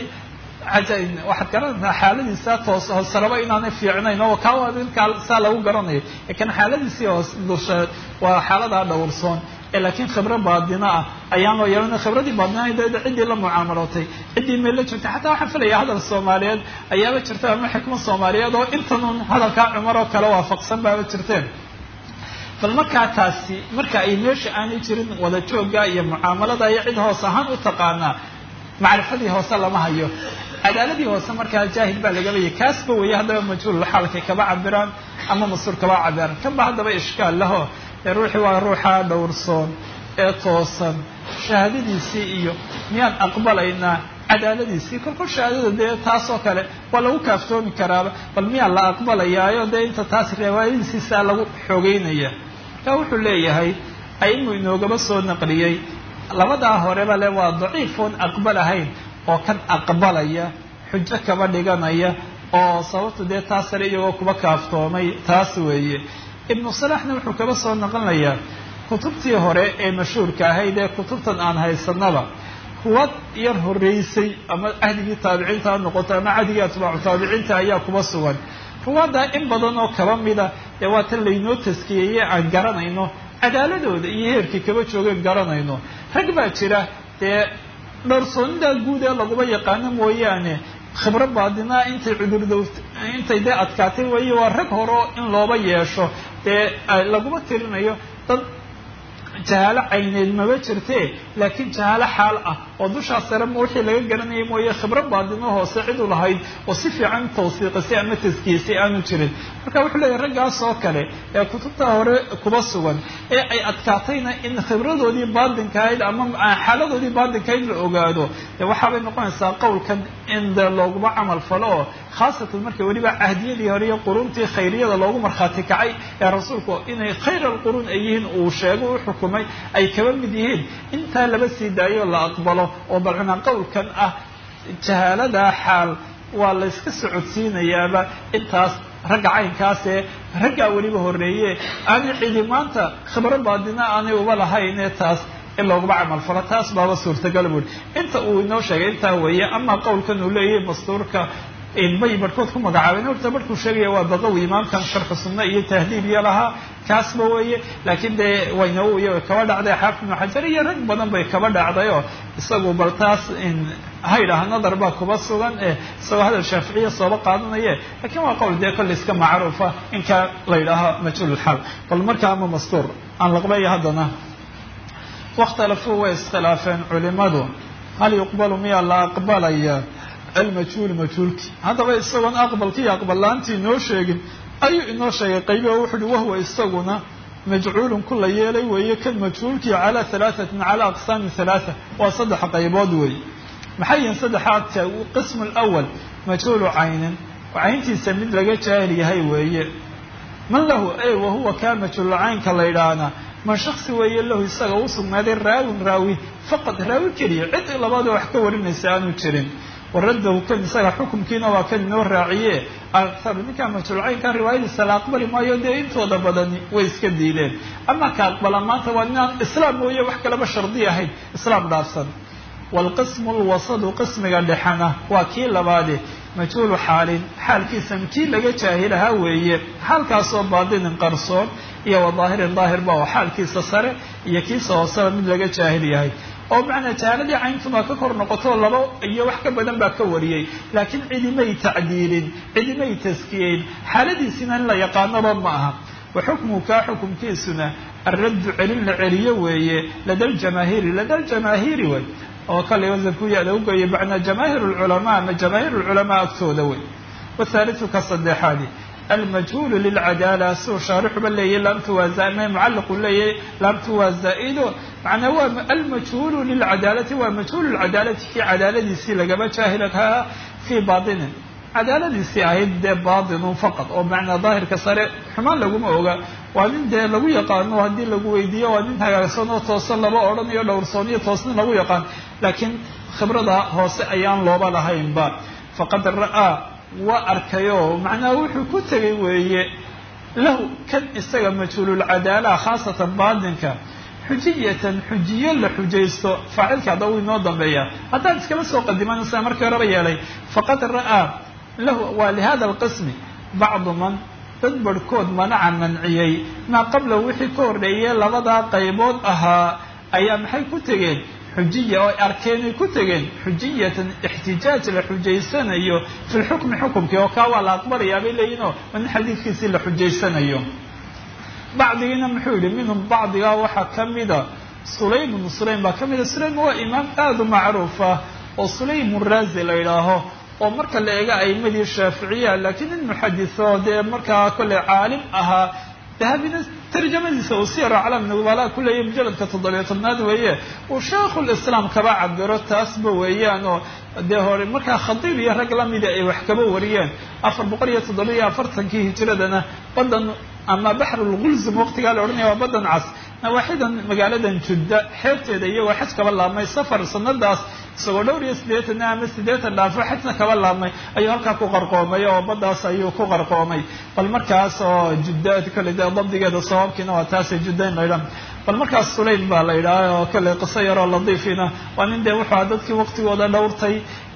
waxaad garanaysaa xaaladiisa toos hoosaraba inaanay fiicnayn oo kaa saa lagu garanayo lakin xaaladiisii hoos dusheed waa xaaladaa dhowrsoon laakiin khibro baadina ah ayaan loo yeelana khibradii baadinahayd ciddii la mucaamalootay ciddii meel la joogtay xataa waxaan filaya hadal soomaaliyeed ayaaba jirta ama xikmad soomaaliyeed oo intanun hadalkaa cumar oo kale waafaqsan baaba jirteen bal markaa taasi marka ay meesha aanay jirin wada joogga iyo mucaamalada iyo cid hoos ahaan u taqaanaa macrifadii hoose lama hayo cadaaladii hoose markaa jaahil baa laga bayay kaasba weeye haddaba majhuul xaalkay kaba cabiraan ama masuur kaba cabiraan kanba haddaba ishkaal laho ruuxii waa ruuxa dhowrsoon ee toosan shahaadadiisii iyo miyaan aqbalaynaa cadaaladiisii kolkol shahaadada dee taasoo kale waa lagu kaaftoomi karaaba bal miyaa la aqbalayaayo dee inta taas riwaayadiisiisaa lagu xoogeynaya ka wuxuu leeyahay aymu inoogaba soo naqliyey labadaa horeba le waa daciifoon aqbalahayn oo kan aqbalaya xujo kaba dhiganaya oo sababta dee taas sare iyagoo kuba kaaftoomay taas weeye ibnu salaxna wuxuu kaba soo naqlinayaa kutubtii hore ee mashhuurka ahayd ee kutubtan aan haysanaba kuwad yar horreysay ama cahdigii taabiciinta ha noqoto ama cahdigii atbaacu taabiciinta ayaa kuba sugan ruwaaddaa in badan oo kaba mida dee waa tan laynoo taskiyeeye aan garanayno cadaaladooda iyo heerkii kaba joogeen garanayno rag baa jira dee dhowrsoonidaa guud ee laguma yaqaano mooyaane khibro baadinaa intay dee adkaatay weeye waa rag horo in looba yeesho dee laguma tirinayo dad jahaalo cayneed maba jirtee laakiin jahaalo xaal ah oo dushaa sare wixii laga garanayay mooye khibro baadimo hoose cid u lahayd oo si fiican tawsiiqisay ama taskiyisay aanu jirin marka wuxuu leeyahy raggaas oo kale ee kutubta hore kuba sugan ee ay adkaatayna in khibradoodii baadinkahayd ama xaaladoodii baadinkahayd la ogaado dee waxaabay noqonaysaa qowlkan in dee looguma camal falo oo khaasatan marka weliba cahdiyadii hore iyo quruntii khayriyada loogu markhaati kacay ee rasuulku inay khayr alquruun ay yihiin uu sheego u xukumay ay kaba mid yihiin intaa laba sii daayo la aqbalo oo balcunaa qowlkan ah jahaaladaa xaal waa la yska socodsiinayaaba intaas ragga caynkaasee raggaa weliba horreeye aanay cidi maanta khibro baadina aanay uba lahaynee taas in looguma camal falo taas baaba suurtagal buuri inta uu inoo sheegay intaa weeye amaa qowlkan uu leeyahay mastuurka bay barhkood ku magacaabeen horta barhkuu sheegaya waa baqawi imaamkan sharxu sunna iyo tahdiib iyo lahaa kaasba weeye laakiin dee waynawiya way kaba dhacday xaafid ibnu xajar iyo rag badan bay kaba dhacday oo isagu bal taas ha yidhaaha nadar baa kuba sugan isagoo hadal shaaficiya sooba qaadanaye lakiin waa qowl dee kolle iska macruufa inkaa la yidhaaho majhuululxaal bal markaa ama mastuur aan laqbaya haddana wakhtalafuu way iskhilaafeen culimadu hal yuqbalu miyaa la aqbalaya almajhuul majhuulki haddaba isagoon aqbalki iyo aqballaantii inoo sheegin ayuu inoo sheegay qaybi oo wuxu uhi wahuwa isaguna majcuulun ku la yeelay weeye kan majhuulkii calaa halaahatin calaa aqsaami halaatha waa saddex qaybood weeye maxay yihiin saddexaadka qismu lawal majhuulu caynin cayntiisa mid laga jaahil yahay weeye man lahu wahuwa kaa majhuulu caynka la yidhaahna man shaksi weeye lahu isaga u sugnaaday raawin raawi faqad raawi keliya cid labaada wax ka warinaysa aanu jirin waradahu kan isaga xukumkiina waa kan inoo raaciye aktaru ninkaa majhuulcaynkaa riwaayadiisa la aqbali maayo dee intooda badani way iska diideen ama ka aqbala maanta waa inaan islaam mooye wax kalaba shardi ahayn islaam dhaafsan waalqismu lwasadu qismiga dhexana waa kii labaade majhuulu xaalin xaalkiisa kii laga jaahilahaa weeye xaalkaasoo baadinin qarsoon iyo wa daahirin daahir ba oo xaalkiisa sare iyo kiisa hooseba mid laga jaahil yahay oo macnaa jahaaladii cayntuna ka kor noqoto laba iyo wax ka badan baa ka wariyey laakiin cidimay tacdiilin cidimay taskiyeyn xaaladiisina in la yaqaanoba ma aha wa xukmuhu kaa xukumkiisuna alraddu celin la celiyo weeye lada ljamaahiiri wey oo kale wasanku ya-da ugeeye macnaa jamaahiir lculamaa ama jamaahiir lculamaa agtooda wey wathaalithu ka saddexaadi almajhuulu lilcadaala suu shaarixuba leeyahy laamtu waa zaame mucalliqu leeyahy laamtu waa zaa-ido macnaa waa almajhuulu lilcadaalati waa majhuulu lcadaalati kii cadaaladiisii lagaba jaahilkahaa fii baatinin cadaaladiisii ahayd dee baatinun faqad oo macnaa daahirka sare xumaan laguma oga waa nin dee lagu yaqaano haddii lagu weydiiyo waa nin hagaagsan oo toosan laba odhanayo dhowrsoon iyo toosnin lagu yaqaan laakiin khibrada hoose ayaan looba lahaynba faqad ra'aa waa arkayoo macnaha wuxuu ku tegay weeye lahu kan isaga majhuululcadaalaha khaasatan baatinka xujiyatan xujiyo la xujaysto faacilka hadda uu inoo dambeeya haddaan iskala soo qadimanaysa markii horeba yeelay faqad ra'aa lahu waa lihada alqismi bacdu man dad barhkood manaca manciyey maa qabla wixii ka horreeyey labadaa qaybood ahaa ayaa maxay ku tegeen xujiya oo arkeenay ku tegeen xujiyatan ixtijaaj la xujaysanayo fi lxukmi xukumkii oo kaa waa la aqbalayaa bay leeyihinoo waa nin xadiidkiisii la xujaysanayo bacdigiina muxuu yihi minhum bacdigaa waxaa ka mida sulaym sulaym baa ka mida sulaym waa imaam aada u macruuf ah oo sulaym raazi la yidhaaho oo marka la eega aimadii shaaficiya laakiin nin muxaditho dee markaa kolley caalim ahaa dahabina tarjamadiisa uu siyara calam nubala ku leeyahy mujaladka 7 weeye uu sheekhulislaam kaba cabiro taasba weeyaan oo dee hore markaa khadiib iyo rag lamida ay wax kaba wariyeen 447 hijiradana badan ama baxrulgulzum waqtigaa la odhanaya waa badan cas nawaaxidan magaaladan judda xeebteeda iyagoo xaj kaba laabmay safar sanadaas isagoo dhowr iyo 80 ama 80 dhaafo xajna kaba laabmay ayuu halkaa ku qarqoomay oo baddaas ayuu ku qarqoomay bal markaas oo judda kale dee dabdigeeda sababkiina waa taasay juddayn laydhan bal markaas sulaym baa la yidhaha oo kale qiso yaroo ladiifina waa nin dee wuxuu dadkii waqtigooda dhowrtay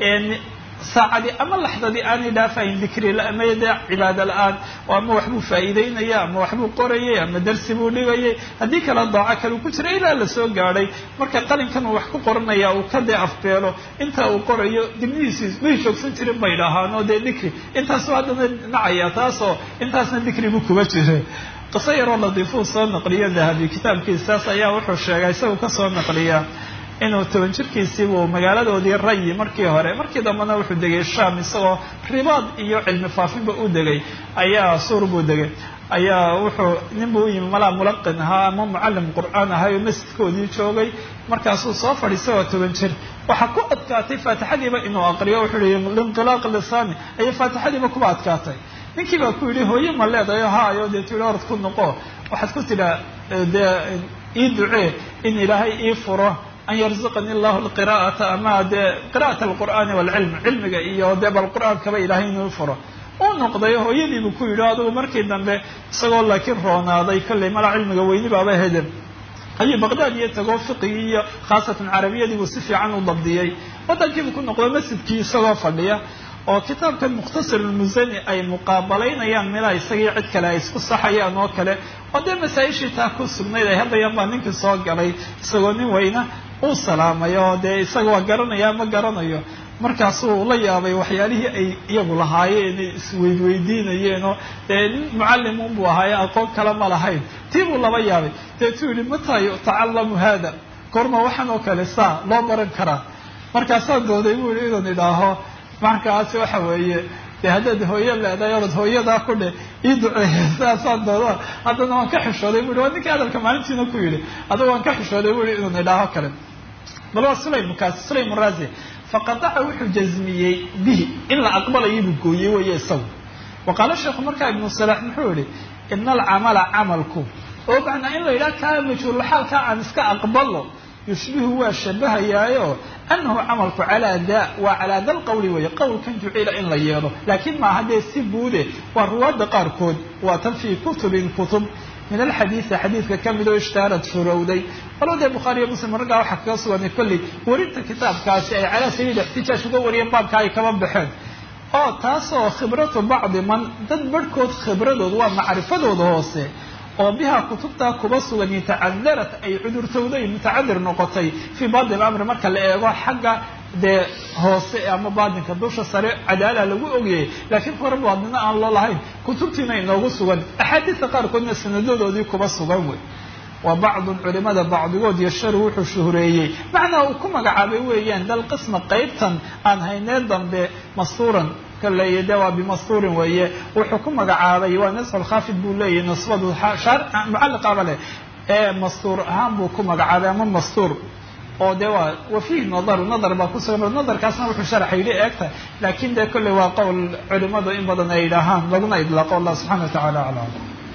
saacadii ama laxdadii aanay dhaafayn dikri ama dee cibaado la-aan oo ama waxbuu faa'iideynaya ama waxbuu qorayay ama darsi buu dhigayay haddii kale daaco kale uu ku jira ilaa la soo gaadhay marka qalinkan uu wax ku qoranaya uu ka dee afbeelo inta uu qorayo dibnihiisii may joogsan jirin bay dhahaan oo dee dikri intaasoo haddana nacaya taasoo intaasna dikri buu kuba jiray qiso yaroo ladiifuu soo naqliyo dahabi kitaabkiisaas ayaa wuxuu sheegay isagu ka soo naqliya inuu 10 jirkiisiibuu magaaladoodii rayi markii dambena wuxuu degay shaam isagoo ribaad iyo cilmi faafinba u degay ayaa suur buu degay ayaa wuxuu ninbuu u yimi malaa mulaqin ahaa ama mucallim qur'aan ahay oo masjidkoodii joogay markaasuu soo fadhiisay oo 10 jir waxaa ku adkaatay faatixadiiba inuu aqriyo wuxuu yihi linqilaaq lisaani ayay faatixadiiba kuba adkaatay ninkii baa ku yidhi hooye ma leedahay haayo dee tii orod ku noqo waxaad ku tidhaa dee ii ducee in ilaahay ii furo an yarzuqani allahu alqira'ata ama dee qira'at alqur'aani waalcilm cilmiga iyo dee bal qur'aankaba ilaahay inuu furo uu noqday hooyadiibuu ku yidhi adigu markii dambe isagoo laakiin roonaaday kollay mala cilmiga weyni baaba hedeb ayuu baqdaad iyo tagoo fiqigii iyo khaasatan carabiyadiibuu si fiican u dabdiyey waddankiibuu ku noqday masjidkii isagoo fadhiya oo kitaabkan mukhtasar almusani ay muqaabalaynayaan meelaha isagii cid kale ay isku saxayaan oo kale oo dee masaa-ishii taa ku sugnayd ay haddayaan baa ninkii soo galay isagoo nin weyna uu salaamay oo dee isaga waa garanaya ma garanayo markaasuu la yaabay waxyaalihii ay iyagu lahaayeen isweydweydiinayeen oo dee nin mucallim unbuu ahaaye aqoon kale ma lahayn tii buu laba yaabay deetuu yihi mataa yutacallamu haada korma waxaan oo kale saa loo baran karaa markaasaan dooday buu yihi idan idhaaho markaasi waxa weeye dee haddaad hooyo leedahay orad hooyadaa ku dheh ii duceeya sidaasaan dooda haddana waan ka xishooday bu yihi waa ninkii hadalka maalintiina ku yidhi adugu waan ka xishooday bu yihi idan idhaaho kale bal waa sulaymkaasi sulaym razi faqadaca wuxuu jazmiyey bihi in la aqbalayo buu gooyey weeye isagu waqaala sheekhu markaa ibnu salax muxuu yihi ina alcamala camalku oo macnaa in la yidhaha kaa majhuulxaalkaa aan iska aqbalo yushbihu waa shabahayaayo anahu camalku calaa daa waa calaa da lqawli weeye qowlkan jucila in la yeelo laakiin maaha dee si buude waa ruwaadda qaarkood waa tan fii kutubin kutub min alxadiidi xadiidka ka mid oo ishtaharad furowday walow dee bukhaariyo muslim raggaa waxaa kaga suganay kolley warinta kitaabkaasi ay calaa sabiil ixtijaaj uga wariyeen baabka ay kaba baxeen oo taasoo khibratu bacdi man dad barhkood khibradood waa macrifadooda hoose oo bihaa kutubtaa kuba sugan yatacadarat ay cudurtowday mutacadir noqotay fii baadi lamri marka la eego xagga dee hoose ama baadinka dusha sare cadaala lagu ogayay laakiin hore baadina aan loo lahayn kutubtiina inoogu sugan axaadiista qaarkoodna sanadadoodii kuba sugan wey wa bacdun culimada bacdigood yasharu wuxuu shuhureeyey macnaa uu ku magacaabay weeyaan dal qisma qaybtan aan haynee dambe mastuuran kaleey de waa bimastuurin weeye wuxuu ku magacaabay waa nasxul khaafid buu leeyahay nasbadu mucalliqaba leh ee mastuur ahaan buu ku magacaabay ama mastuur oo de waa wafiih nadar baa ku sugan nadarkaasna wuxuu sharaxa yidhi eegta laakiin dee kolley waa qowl culimadu in badan ay yidhaahaan laguna idlaaqo allah subxana wa tacala aclam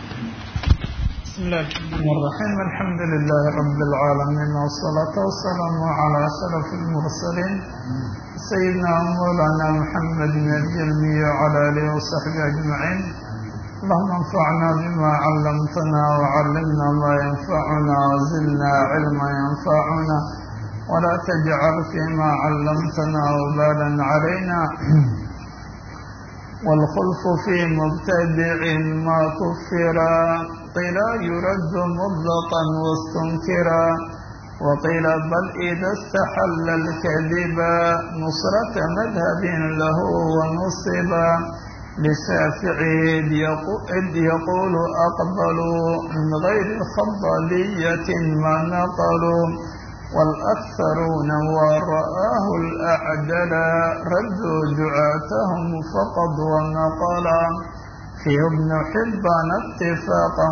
بسم الله الرحمن الرحيم الحمد لله رب العالمين والصلاة والسلام على أشرف المرسلين سيدنا مولانا محمد النبي الأمي وعلى آله وصحبه أجمعين اللهم انفعنا بما علمتنا وعلمنا ما ينفعنا وزدنا علما ينفعنا ولا تجعل فيما علمتنا وبالا علينا والخلف في مبتدع ما كفرا قيل يرد مطلقا واستنكرا وقيل بل إذا استحل الكذب نصرة مذهب له ونصبا للشافعي إذ يقول أقبلوا من غير خضلية ما نقلوا والأكثرون ورآه الأعدلا ردوا دعاتهم فقد ونقلا فيه ابن حبان اتفاقا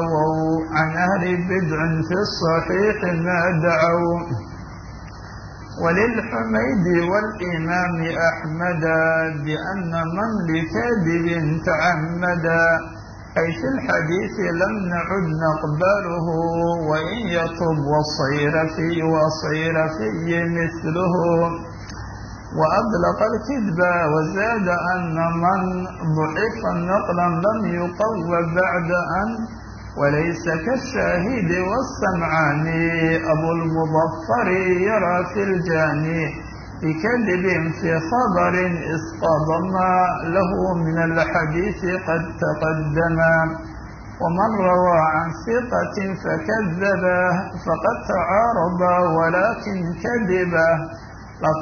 ورووا عن أهل بدع في الصحيح ما دعوا وللحميد والإمام أحمد بأن من لكاذب تعمدا أي في الحديث لم نعد نقبله وإن يطب وصير في مثله وأطلق الكذب وزاد أن من ضعف نقلا لم يقو بعد أن وليس كالشاهد والسمعان أبو المظفر يرى في الجاني بكذب في خبر إسقاط ما له من الحديث قد تقدم ومن روى عن ثقة فكذبه فقد تعارض ولكن كذبه لا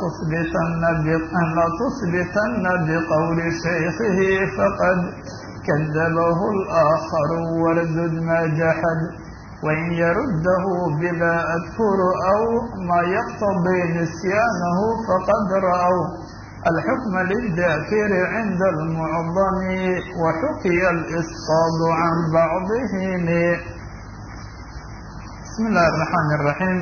تثبتن بقول شيخه فقد كذبه الآخر واردد ما جحد وإن يرده بلا أذكر أو ما يقتضي نسيانه فقد رأوا الحكم للذاكر عند المعظم وحكي الإسقاط عن بعضهم. بسم الله الرحمن الرحيم.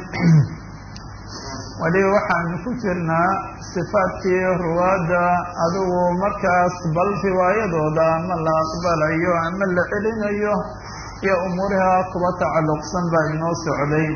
wali waxaan ku jirnaa sifaadkii ruwaadda adugu markaas bal riwaayadooda ama la aqbalayo ama la celinayo iyo umuuraha kuwa tacalluqsan baa inoo socday.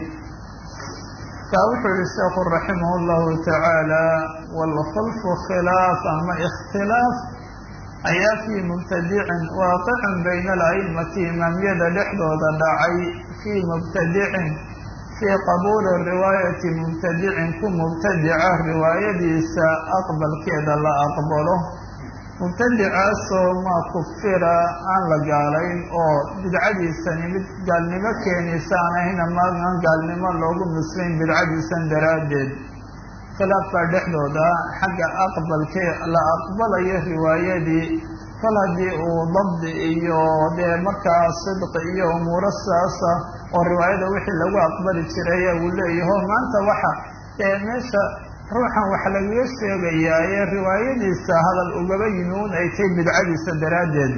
kaa wuxuu yihi sheekhu raximah llahu tacaala waalkhulfu khilaaf ama ikhtilaaf ayaa fii mubtadicin waaqicin bayna ala'immati imaamyada dhexdooda dhacay fii mubtadicin في قبول الرواية مبتدع كمبتدعة روايديسا أقبل كذا لا أقبله مبتدع ما كفر عن لقالين أو بدعديسا قال لما كان إنسان هنا ما قال لما لوغ المسلمين بدعديسا دراجد خلاف فردحلو دا حق أقبل كذا لا أقبل أي روايدي فلدي وضبط إيو دي مركا صدق إيو مرساسة والرواية وحي لو أقبل الشرعية والليه ما أنت وحا ماشا روحا وحلقوا يشتغيا يا الرواية لسا هذا الأقبينون أي تي بدعالي سدراجد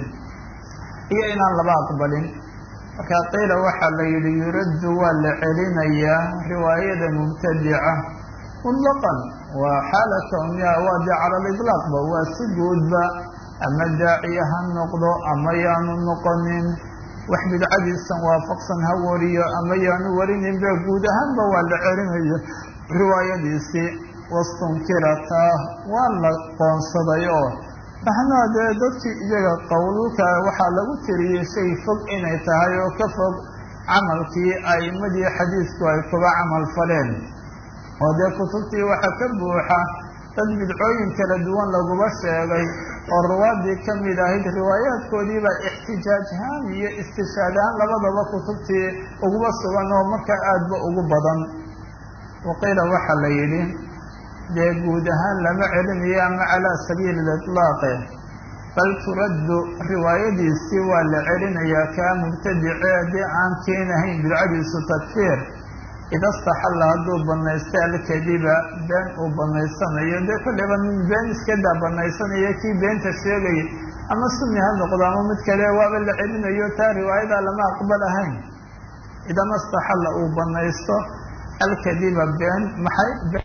هي إنا لبا أقبلين فكاقيل وحا ليلي يرد والعلينيا رواية مبتدعة مطلقا وحالة يا وادي على الإطلاق واسجود أما الداعية النقض أما يان النقنين وحبد عديسا وافقسا هوريا أما يان ورين بقودها بوالع علمية رواية ديسي واستنكرتا ولا قنصديوه فحنا دادتي إجاق قولوك وحالو تري شيء فوق إني تهيو كفوق عملك أي مدي حديثك ويكبع عمل فلين وده كتبتي وحكبوحا تدبد عين كلا دوان لغو بشيغي والرواد دي كمي داهيد روايات كوديبا احتجاجهان هي استشهادان لبضا كتبتي اغو بصوان ومكا آدبا اغو بضان وقيل وحا ليلي دي قودهان لما علم ياما على سبيل الإطلاق بل ترد رواية دي سوى لعلم ياكا مبتدعي دي عن كينهين بالعجل ستكفير إذا استحل هدو بنيستان الكذبة بين وبنيستان يدي كل من بين اسكدا بنيستان يكي بين تشيغي أما السنة هالنقضة ممتكلي وابل علم يوتا رواية لما أقبلهين إذا ما استحل بنيستان الكذبة بين محي